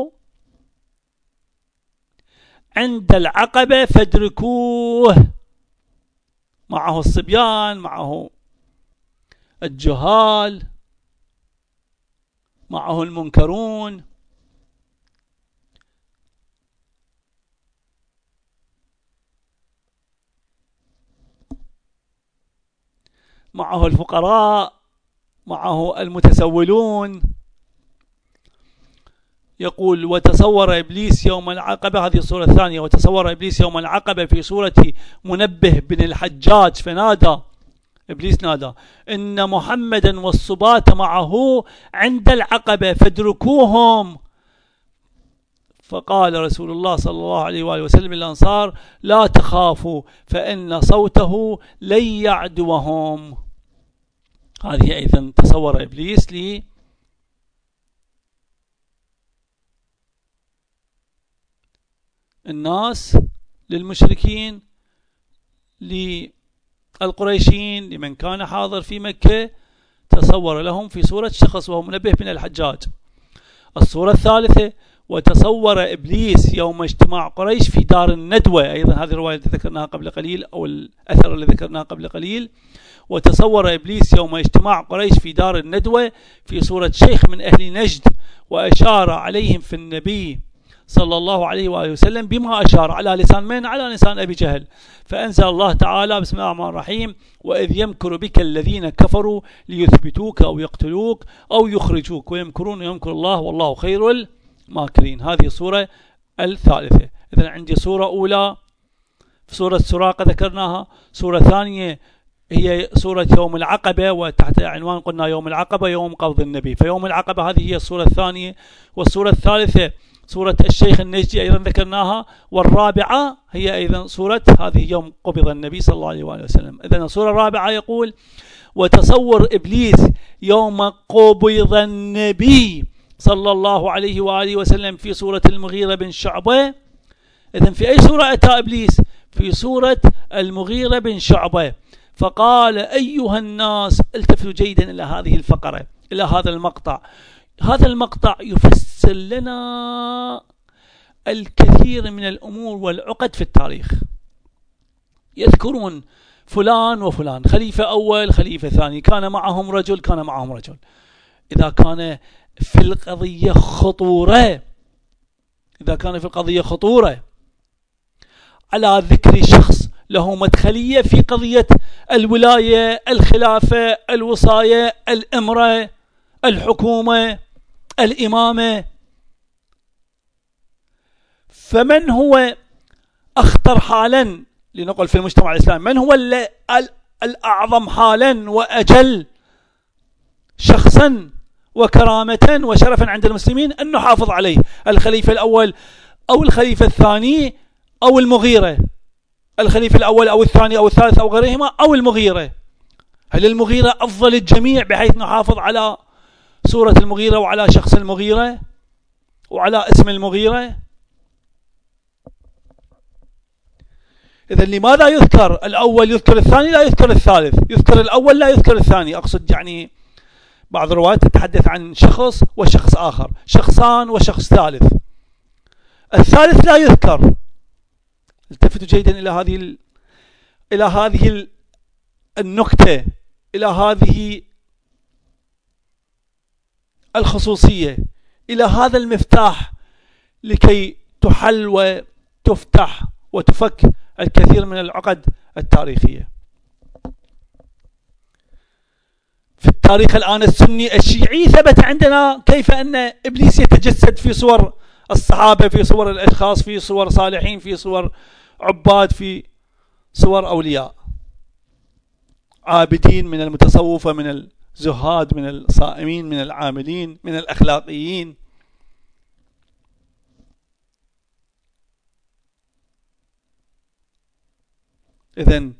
عند العقبة فادركوه. معه الصبيان، معه الجهال، معه المنكرون. معه الفقراء، معه المتسولون. يقول: وتصور إبليس يوم العقبة، هذه الصورة الثانية، وتصور إبليس يوم العقبة في صورة منبه بن الحجاج فنادى، إبليس نادى: إن محمدا والصباة معه عند العقبة فادركوهم. فقال رسول الله صلى الله عليه وآله وسلم للأنصار: لا تخافوا فإن صوته لن يعدوهم. هذه أيضا تصور إبليس لي الناس، للمشركين، للقريشين، لمن كان حاضر في مكة، تصور لهم في صورة شخص وهو منبه بن الحجاج. الصورة الثالثة: وتصور إبليس يوم اجتماع قريش في دار الندوة. أيضا هذه الرواية التي ذكرناها قبل قليل، أو الأثر الذي ذكرناه قبل قليل. وتصور إبليس يوم اجتماع قريش في دار الندوة في صورة شيخ من أهل نجد، وأشار عليهم في النبي صلى الله عليه وآله وسلم بما أشار على لسان من؟ على لسان أبي جهل. فأنزل الله تعالى: بسم الله الرحمن الرحيم: وإذ يمكر بك الذين كفروا ليثبتوك أو يقتلوك أو يخرجوك ويمكرون ويمكر الله والله خير الماكرين. هذه الصورة الثالثة. إذن عندي صورة أولى في صورة سراقة ذكرناها، صورة ثانية هي صورة يوم العقبة، وتحت عنوان قلنا يوم العقبة يوم قبض النبي، فيوم العقبة هذه هي الصورة الثانية. والصورة الثالثة صورة الشيخ النجدي أيضا ذكرناها، والرابعة هي أيضا صورة هذه يوم قبض النبي صلى الله عليه وآله وسلم. إذن الصورة الرابعة يقول: وتصور إبليس يوم قبض النبي صلى الله عليه وآله وسلم في صورة المغيرة بن شعبة. إذن في أي صورة أتى إبليس؟ في صورة المغيرة بن شعبة. فقال: أيها الناس، التفتوا جيدا إلى هذه الفقرة، إلى هذا المقطع. هذا المقطع يفسر لنا الكثير من الأمور والعقد في التاريخ. يذكرون فلان وفلان، خليفة أول، خليفة ثاني، كان معهم رجل، كان معهم رجل. إذا كان في القضية خطورة إذا كان في القضية خطورة على ذكر شخص له مدخلية في قضية الولاية، الخلافة، الوصاية، الإمرة، الحكومة، الإمامة، فمن هو أخطر حالا لنقل في المجتمع الإسلامي؟ من هو الأعظم حالا وأجل شخصا وكرامة وشرفا عند المسلمين أن نحافظ عليه؟ الخليفة الأول أو الخليفة الثاني أو المغيرة؟ الخليفة الأول أو الثاني أو الثالث أو غيرهما أو المغيرة؟ هل المغيرة أفضل الجميع بحيث نحافظ على صورة المغيرة وعلى شخص المغيرة وعلى اسم المغيرة؟ إذا لماذا يذكر الأول يذكر الثاني لا يذكر الثالث، يذكر الأول لا يذكر الثاني؟ أقصد يعني بعض الروايات تتحدث عن شخص وشخص آخر، شخصان وشخص ثالث، الثالث لا يذكر. التفتوا جيدا إلى هذه ال... إلى هذه ال... النكتة، إلى هذه الخصوصية، إلى هذا المفتاح لكي تحل وتفتح وتفك الكثير من العقد التاريخية. في التاريخ الآن السني الشيعي ثبت عندنا كيف أن إبليس يتجسد في صور الصحابة، في صور الأشخاص، في صور صالحين، في صور عباد، في صور أولياء عابدين، من المتصوفة، من الزهاد، من الصائمين، من العاملين، من الأخلاقيين. إذن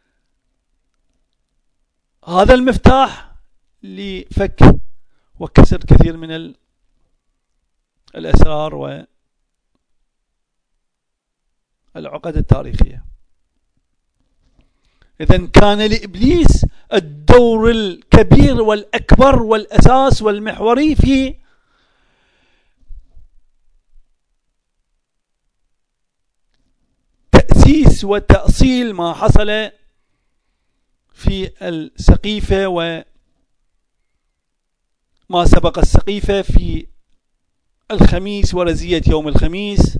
هذا المفتاح لفك وكسر كثير من الأسرار والعقد التاريخية. إذن كان لإبليس الدور الكبير والأكبر والأساس والمحوري في تأسيس وتأصيل ما حصل في السقيفة وما سبق السقيفة في الخميس ورزية يوم الخميس،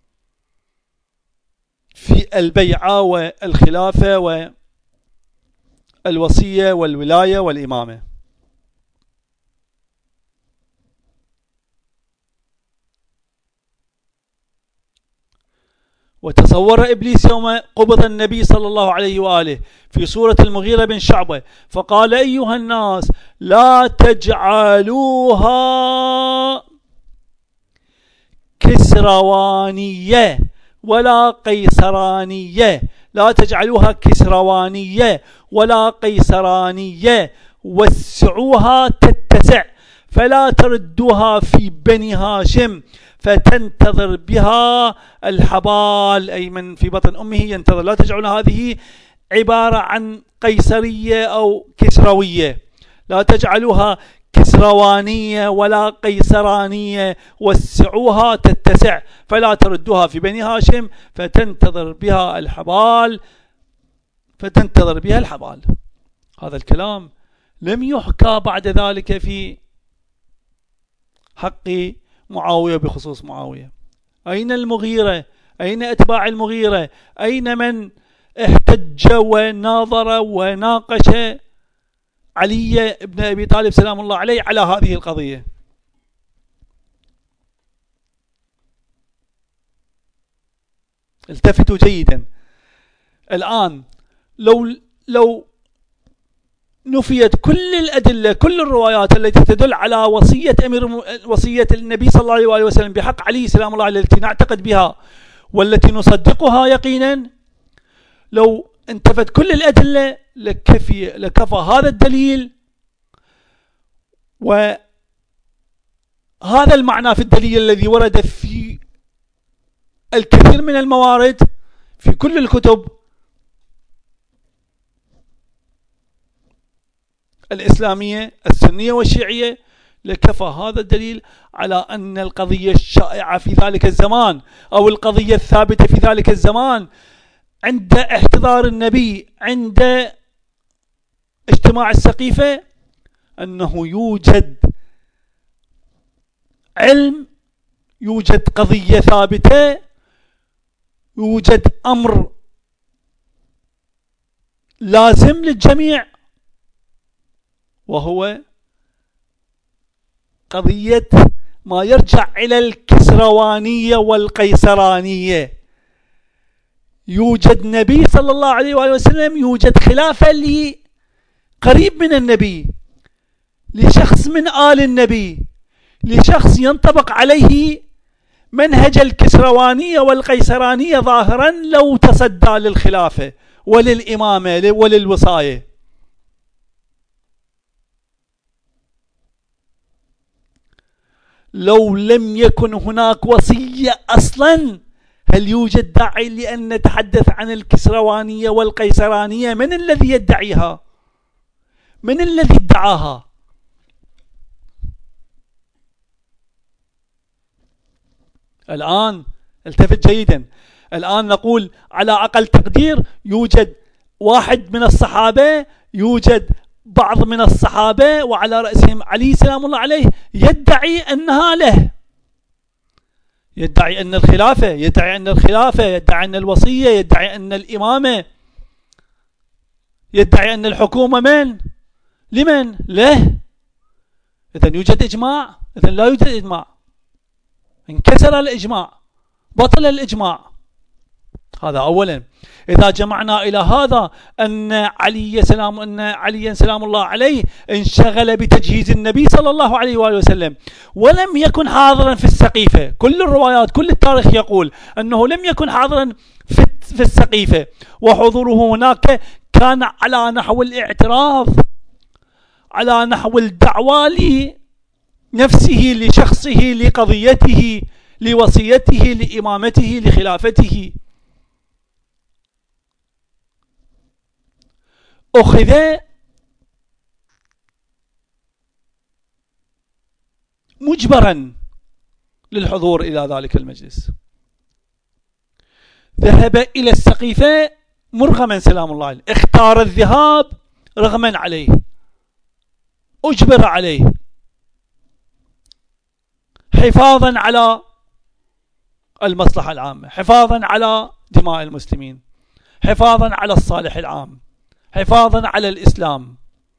في البيعة والخلافة والوصية والولاية والإمامة. وتصور إبليس يوم قبض النبي صلى الله عليه وآله في سورة المغيرة بن شعبة فقال: أيها الناس لا تجعلوها كسروانية ولا قيصرانية، لا تجعلوها كسروانية ولا قيصرانية، وسعوها تتسع، فلا تردوها في بني هاشم فتنتظر بها الحبال، أي من في بطن أمه ينتظر. لا تجعل هذه عبارة عن قيصرية أو كسروية، لا تجعلوها كسروانية ولا قيصرانية، وسعوها تتسع، فلا تردوها في بني هاشم فتنتظر بها الحبال فتنتظر بها الحبال. هذا الكلام لم يحكى بعد ذلك في حق معاوية بخصوص معاوية. أين المغيرة؟ أين أتباع المغيرة؟ أين من احتج وناظر وناقش علي بن أبي طالب سلام الله عليه على هذه القضية؟ التفتوا جيدا. الآن لو لو نفيت كل الأدلة، كل الروايات التي تدل على وصية أمير وصية النبي صلى الله عليه وسلم بحق علي سلام الله عليه التي نعتقد بها والتي نصدقها يقينا، لو انتفت كل الأدلة لكفي لكفى هذا الدليل وهذا المعنى في الدليل الذي ورد في الكثير من الموارد في كل الكتب الإسلامية السنية والشيعية، لكفى هذا الدليل على أن القضية الشائعة في ذلك الزمان أو القضية الثابتة في ذلك الزمان عند احتضار النبي، عند اجتماع السقيفة، أنه يوجد علم، يوجد قضية ثابتة، يوجد أمر لازم للجميع، وهو قضية ما يرجع إلى الكسروانية والقيصرانية. يوجد نبي صلى الله عليه وآله وسلم، يوجد خلافة لقريب من النبي، لشخص من آل النبي، لشخص ينطبق عليه منهج الكسروانية والقيصرانية ظاهرا لو تصدى للخلافة وللإمامة وللوصاية. لو لم يكن هناك وصية أصلا هل يوجد داعي لأن نتحدث عن الكسروانية والقيسرانية؟ من الذي يدعيها؟ من الذي ادعاها؟ الآن التفت جيدا. الآن نقول على أقل تقدير يوجد واحد من الصحابة، يوجد بعض من الصحابة وعلى رأسهم علي سلام الله عليه يدعي أنها له، يدعي أن الخلافة، يدعي أن الخلافة، يدعي أن الوصية، يدعي أن الإمامة، يدعي أن الحكومة من؟ لمن؟ له. إذن يوجد إجماع؟ إذن لا يوجد إجماع، انكسر الإجماع، بطل الإجماع. هذا أولا. إذا جمعنا إلى هذا أن علي سلام أن علي سلام الله عليه انشغل بتجهيز النبي صلى الله عليه وآله وسلم ولم يكن حاضرا في السقيفة، كل الروايات كل التاريخ يقول أنه لم يكن حاضرا في في السقيفة، وحضوره هناك كان على نحو الاعتراف، على نحو الدعوة لنفسه، لشخصه، لقضيته، لوصيته، لإمامته، لخلافته. أخذ مجبرا للحضور إلى ذلك المجلس، ذهب إلى السقيفة مرغما سلام الله عليه، اختار الذهاب رغما عليه، أجبر عليه، حفاظا على المصلحة العامة، حفاظا على دماء المسلمين، حفاظا على الصالح العام، حفاظا على الإسلام.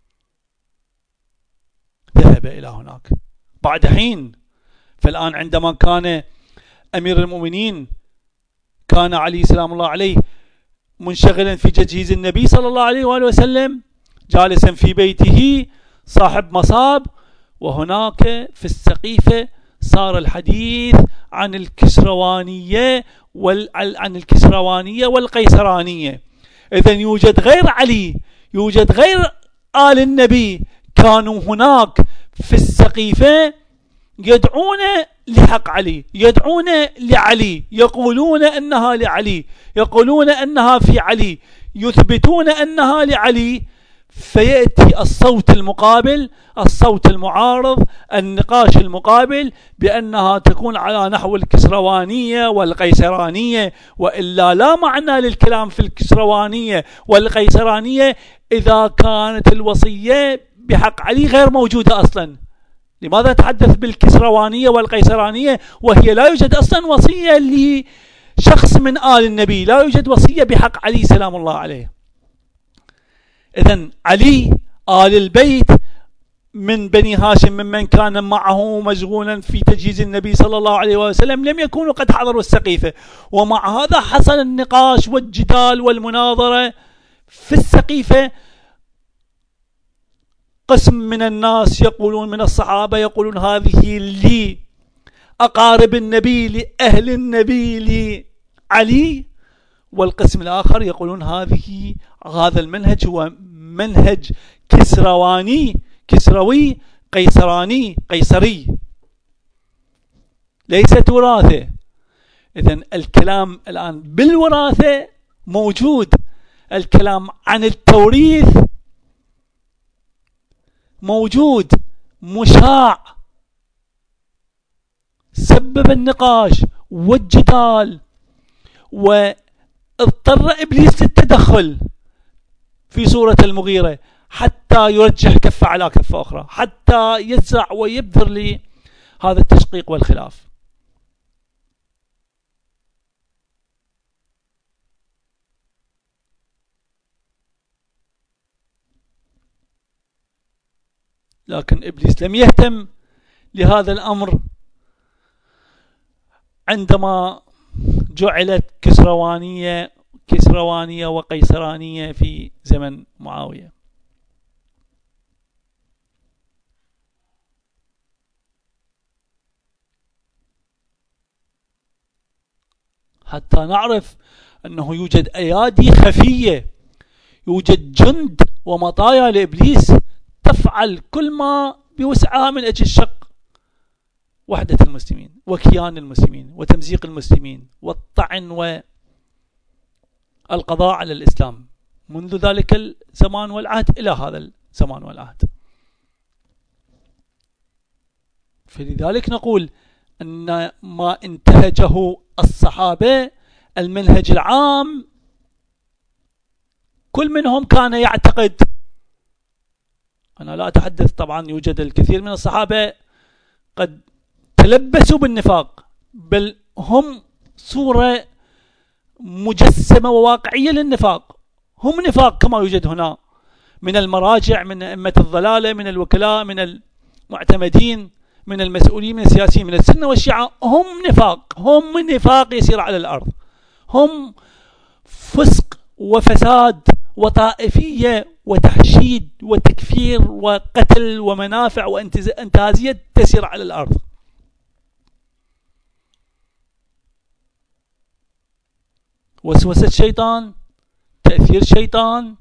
ذهب إلى هناك بعد حين. فالآن عندما كان أمير المؤمنين كان علي سلام الله عليه منشغلا في تجهيز النبي صلى الله عليه وآله وسلم، جالسا في بيته صاحب مصاب، وهناك في السقيفة صار الحديث عن الكسروانية وال... عن الكسروانية والقيسرانية. إذن يوجد غير علي، يوجد غير آل النبي كانوا هناك في السقيفة يدعون لحق علي، يدعون لعلي، يقولون أنها لعلي، يقولون أنها في علي، يثبتون أنها لعلي. فيأتي الصوت المقابل، الصوت المعارض، النقاش المقابل بأنها تكون على نحو الكسروانية والقيسرانية، وإلا لا معنى للكلام في الكسروانية والقيسرانية إذا كانت الوصية بحق علي غير موجودة أصلا. لماذا نتحدث بالكسروانية والقيسرانية وهي لا يوجد أصلا وصية لشخص من آل النبي، لا يوجد وصية بحق علي سلام الله عليه. إذن علي آل البيت من بني هاشم ممن كان معه مشغولا في تجهيز النبي صلى الله عليه وسلم لم يكونوا قد حضروا السقيفة، ومع هذا حصل النقاش والجدال والمناظرة في السقيفة. قسم من الناس يقولون من الصحابة يقولون هذه لي أقارب النبي، لأهل النبي، لعلي، والقسم الآخر يقولون هذه هذا المنهج هو منهج كسرواني، كسروي، قيسراني، قيصري، ليست وراثة. إذن الكلام الآن بالوراثة موجود، الكلام عن التوريث موجود، مشاع، سبب النقاش والجدال، واضطر إبليس للتدخل في سورة المغيرة حتى يرجح كفة على كفة أخرى، حتى يزرع ويبذر لهذا التشقيق والخلاف. لكن إبليس لم يهتم لهذا الأمر عندما جعلت كسروانية كسروانية وقيسرانية في زمن معاوية. حتى نعرف أنه يوجد أيادي خفية، يوجد جند ومطايا لإبليس تفعل كل ما بوسعها من أجل الشق وحدة المسلمين وكيان المسلمين وتمزيق المسلمين والطعن والقضاء على الإسلام منذ ذلك الزمان والعهد إلى هذا الزمان والعهد. فلذلك نقول أن ما انتهجه الصحابة المنهج العام كل منهم كان يعتقد، أنا لا أتحدث طبعا يوجد الكثير من الصحابة قد تلبسوا بالنفاق، بل هم صورة مجسمة وواقعية للنفاق، هم نفاق كما يوجد هنا من المراجع، من أئمة الضلالة، من الوكلاء، من المعتمدين، من المسؤولين، من السياسيين، من السنة والشيعة، هم نفاق، هم نفاق يسير على الأرض، هم فسق وفساد وطائفية وتحشيد وتكفير وقتل ومنافع وانتهازية تسير على الأرض. وسوسة الشيطان، تأثير الشيطان،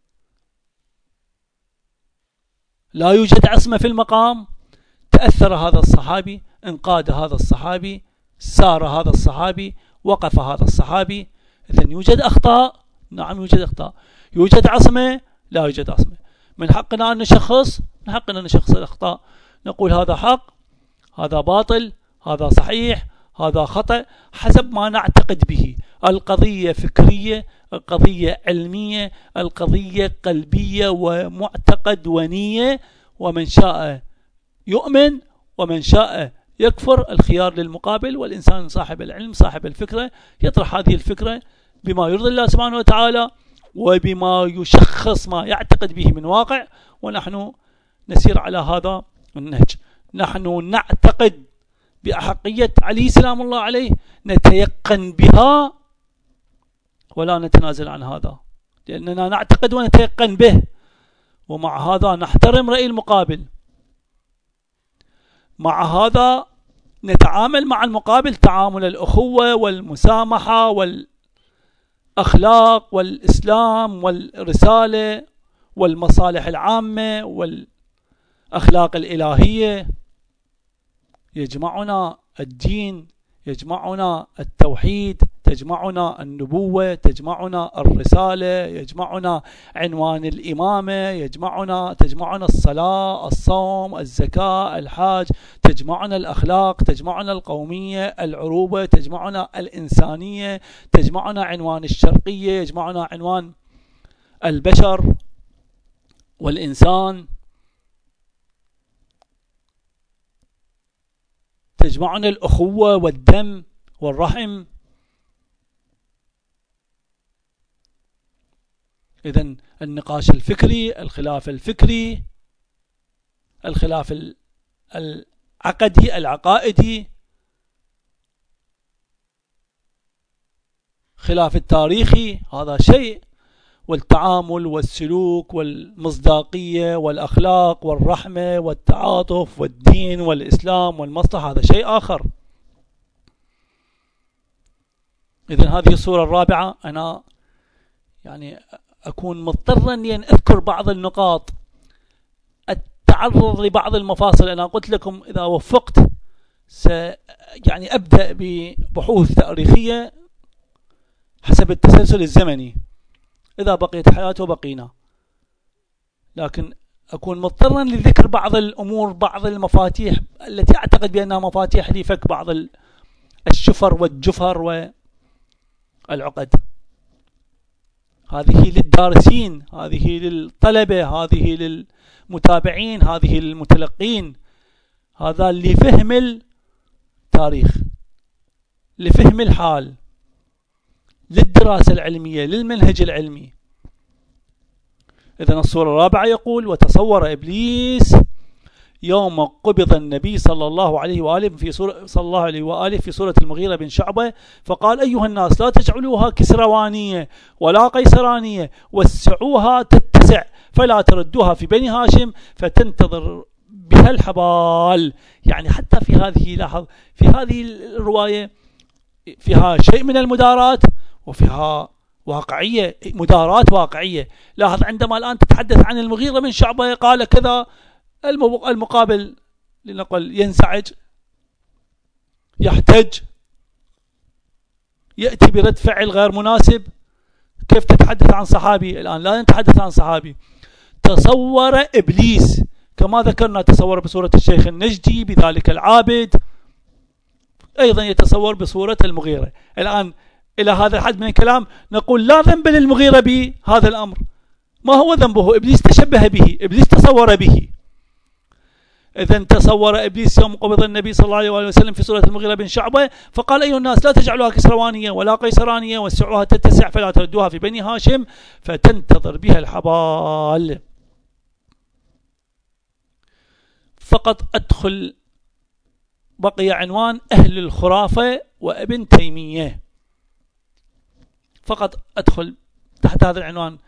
لا يوجد عصمة في المقام. تأثر هذا الصحابي، انقاد هذا الصحابي، سار هذا الصحابي، وقف هذا الصحابي. إذن يوجد أخطاء، نعم يوجد أخطاء. يوجد عصمة، لا يوجد عصمة. من حقنا أن نشخص، من حقنا أن نشخص الأخطاء، نقول هذا حق، هذا باطل، هذا صحيح، هذا خطأ، حسب ما نعتقد به. القضية فكرية، القضية علمية، القضية قلبية ومعتقد ونية، ومن شاء يؤمن ومن شاء يكفر، الخيار للمقابل. والإنسان صاحب العلم صاحب الفكرة يطرح هذه الفكرة بما يرضي الله سبحانه وتعالى وبما يشخص ما يعتقد به من واقع، ونحن نسير على هذا النهج. نحن نعتقد بأحقية علي سلام الله عليه، نتيقن بها ولا نتنازل عن هذا، لأننا نعتقد ونتيقن به، ومع هذا نحترم رأي المقابل. مع هذا نتعامل مع المقابل تعامل الأخوة والمسامحة والأخلاق والإسلام والرسالة والمصالح العامة والأخلاق الإلهية. يجمعنا الدين، يجمعنا التوحيد، تجمعنا النبوة، تجمعنا الرسالة، يجمعنا عنوان الإمامة، يجمعنا تجمعنا الصلاة، الصوم، الزكاة، الحاج، تجمعنا الأخلاق، تجمعنا القومية، العروبة، تجمعنا الإنسانية، تجمعنا عنوان الشرقية، يجمعنا عنوان البشر والإنسان، تجمعنا الأخوة والدم والرحم. إذن النقاش الفكري، الخلاف الفكري، الخلاف العقدي العقائدي، خلاف التاريخي، هذا شيء، والتعامل والسلوك والمصداقية والأخلاق والرحمة والتعاطف والدين والإسلام والمصلحة هذا شيء آخر. إذن هذه الصورة الرابعة أنا يعني أكون مضطرا أن أذكر بعض النقاط، التعرض لبعض المفاصل. أنا قلت لكم إذا وفقت س يعني أبدأ ببحوث تاريخية حسب التسلسل الزمني، إذا بقيت حياته بقينا، لكن أكون مضطرا لذكر بعض الأمور، بعض المفاتيح التي أعتقد بأنها مفاتيح لفك بعض الشفر والجفر والعقد. هذه للدارسين، هذه للطلبة، هذه للمتابعين، هذه للمتلقين، هذا لفهم التاريخ، لفهم الحال، للدراسة العلمية، للمنهج العلمي. إذن الصورة الرابعة يقول: وتصور إبليس يوم قبض النبي صلى الله عليه وآله في سورة صلى الله عليه وآله في سورة المغيرة بن شعبة فقال: أيها الناس لا تجعلوها كسروانية ولا قيسرانية، وسعوها تتسع، فلا تردوها في بني هاشم فتنتظر بها الحبال. يعني حتى في هذه لاحظ في هذه الرواية فيها شيء من المدارات وفيها واقعية، مدارات واقعية. لاحظ عندما الآن تتحدث عن المغيرة بن شعبة قال كذا، المقابل لنقل ينزعج يحتج، يأتي برد فعل غير مناسب. كيف تتحدث عن صحابي؟ الآن لا نتحدث عن صحابي. تصور إبليس كما ذكرنا، تصور بصورة الشيخ النجدي بذلك العابد، أيضا يتصور بصورة المغيرة. الآن إلى هذا الحد من الكلام نقول لا ذنب للمغيرة بهذا الأمر. ما هو ذنبه؟ إبليس تشبه به، إبليس تصور به. إذن تصور إبليس يوم قبض النبي صلى الله عليه وسلم في سورة المغيرة بن شعبة فقال أيها الناس لا تجعلوها كسروانية ولا قيسرانية وسعوها تتسع فلا تردوها في بني هاشم فتنتظر بها الحبال. فقط أدخل بقي عنوان أهل الخرافة وابن تيمية، فقط أدخل تحت هذا العنوان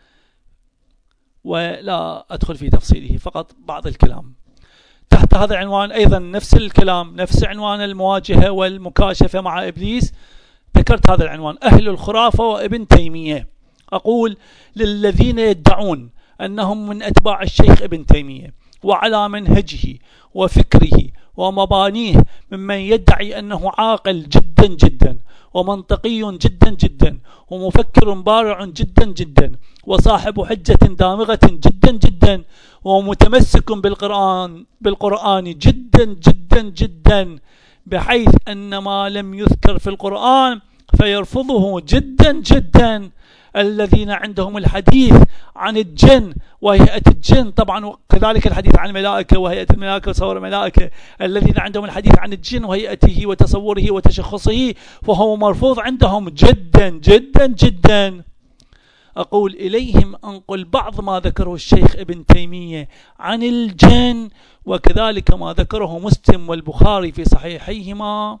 ولا أدخل في تفصيله، فقط بعض الكلام تحت هذا العنوان. أيضا نفس الكلام، نفس عنوان المواجهة والمكاشفة مع إبليس، ذكرت هذا العنوان أهل الخرافة وابن تيمية. أقول للذين يدعون أنهم من أتباع الشيخ ابن تيمية وعلى منهجه وفكره ومبانيه، ممن يدعي أنه عاقل جدا جدا ومنطقي جدا جدا ومفكر بارع جدا جدا وصاحب حجة دامغة جدا جدا ومتمسك بالقرآن بالقرآن جدا جدا جدا، بحيث أن ما لم يذكر في القرآن فيرفضه جدا جدا. الذين عندهم الحديث عن الجن وهيئة الجن، طبعا كذلك الحديث عن الملائكة وهيئة الملائكة وتصور الملائكة، الذين عندهم الحديث عن الجن وهيئته وتصوره وتشخصه فهو مرفوض عندهم جدا جدا جدا. أقول إليهم أنقل بعض ما ذكره الشيخ ابن تيمية عن الجن، وكذلك ما ذكره مسلم والبخاري في صحيحيهما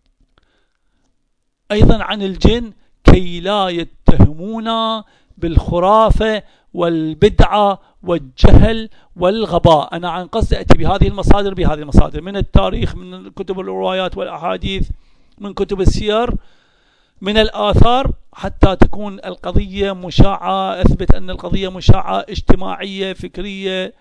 أيضا عن الجن، كي لا يتهمونا بالخرافة والبدعة والجهل والغباء. أنا عن قصد أتي بهذه المصادر بهذه المصادر من التاريخ، من كتب الروايات والأحاديث، من كتب السير، من الآثار، حتى تكون القضية مشاعة، أثبت أن القضية مشاعة اجتماعية فكرية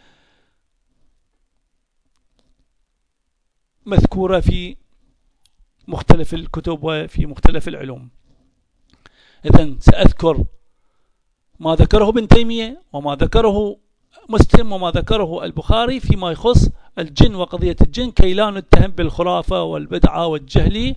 مذكورة في مختلف الكتب وفي مختلف العلوم. إذن سأذكر ما ذكره ابن تيمية وما ذكره مسلم وما ذكره البخاري فيما يخص الجن وقضية الجن، كي لا نتهم بالخرافة والبدعة والجهل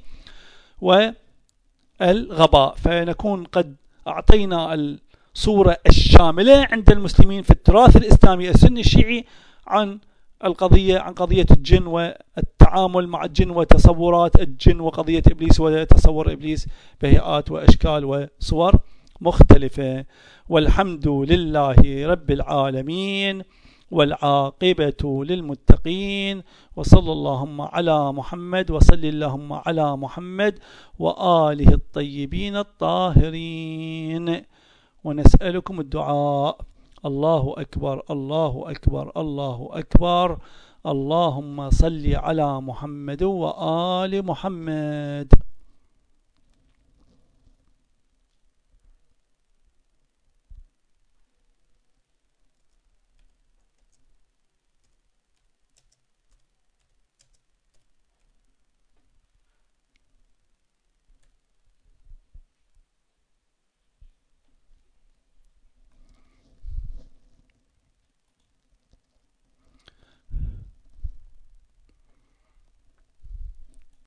والغباء، فنكون قد أعطينا الصورة الشاملة عند المسلمين في التراث الإسلامي السني الشيعي عن القضية، عن قضية الجن والتعامل مع الجن وتصورات الجن وقضية إبليس وتصور إبليس بهيئات وأشكال وصور مختلفة. والحمد لله رب العالمين والعاقبة للمتقين، وصلى اللهم على محمد وصلى اللهم على محمد وآله الطيبين الطاهرين. ونسألكم الدعاء. الله أكبر الله أكبر الله أكبر. اللهم صل على محمد وآل محمد.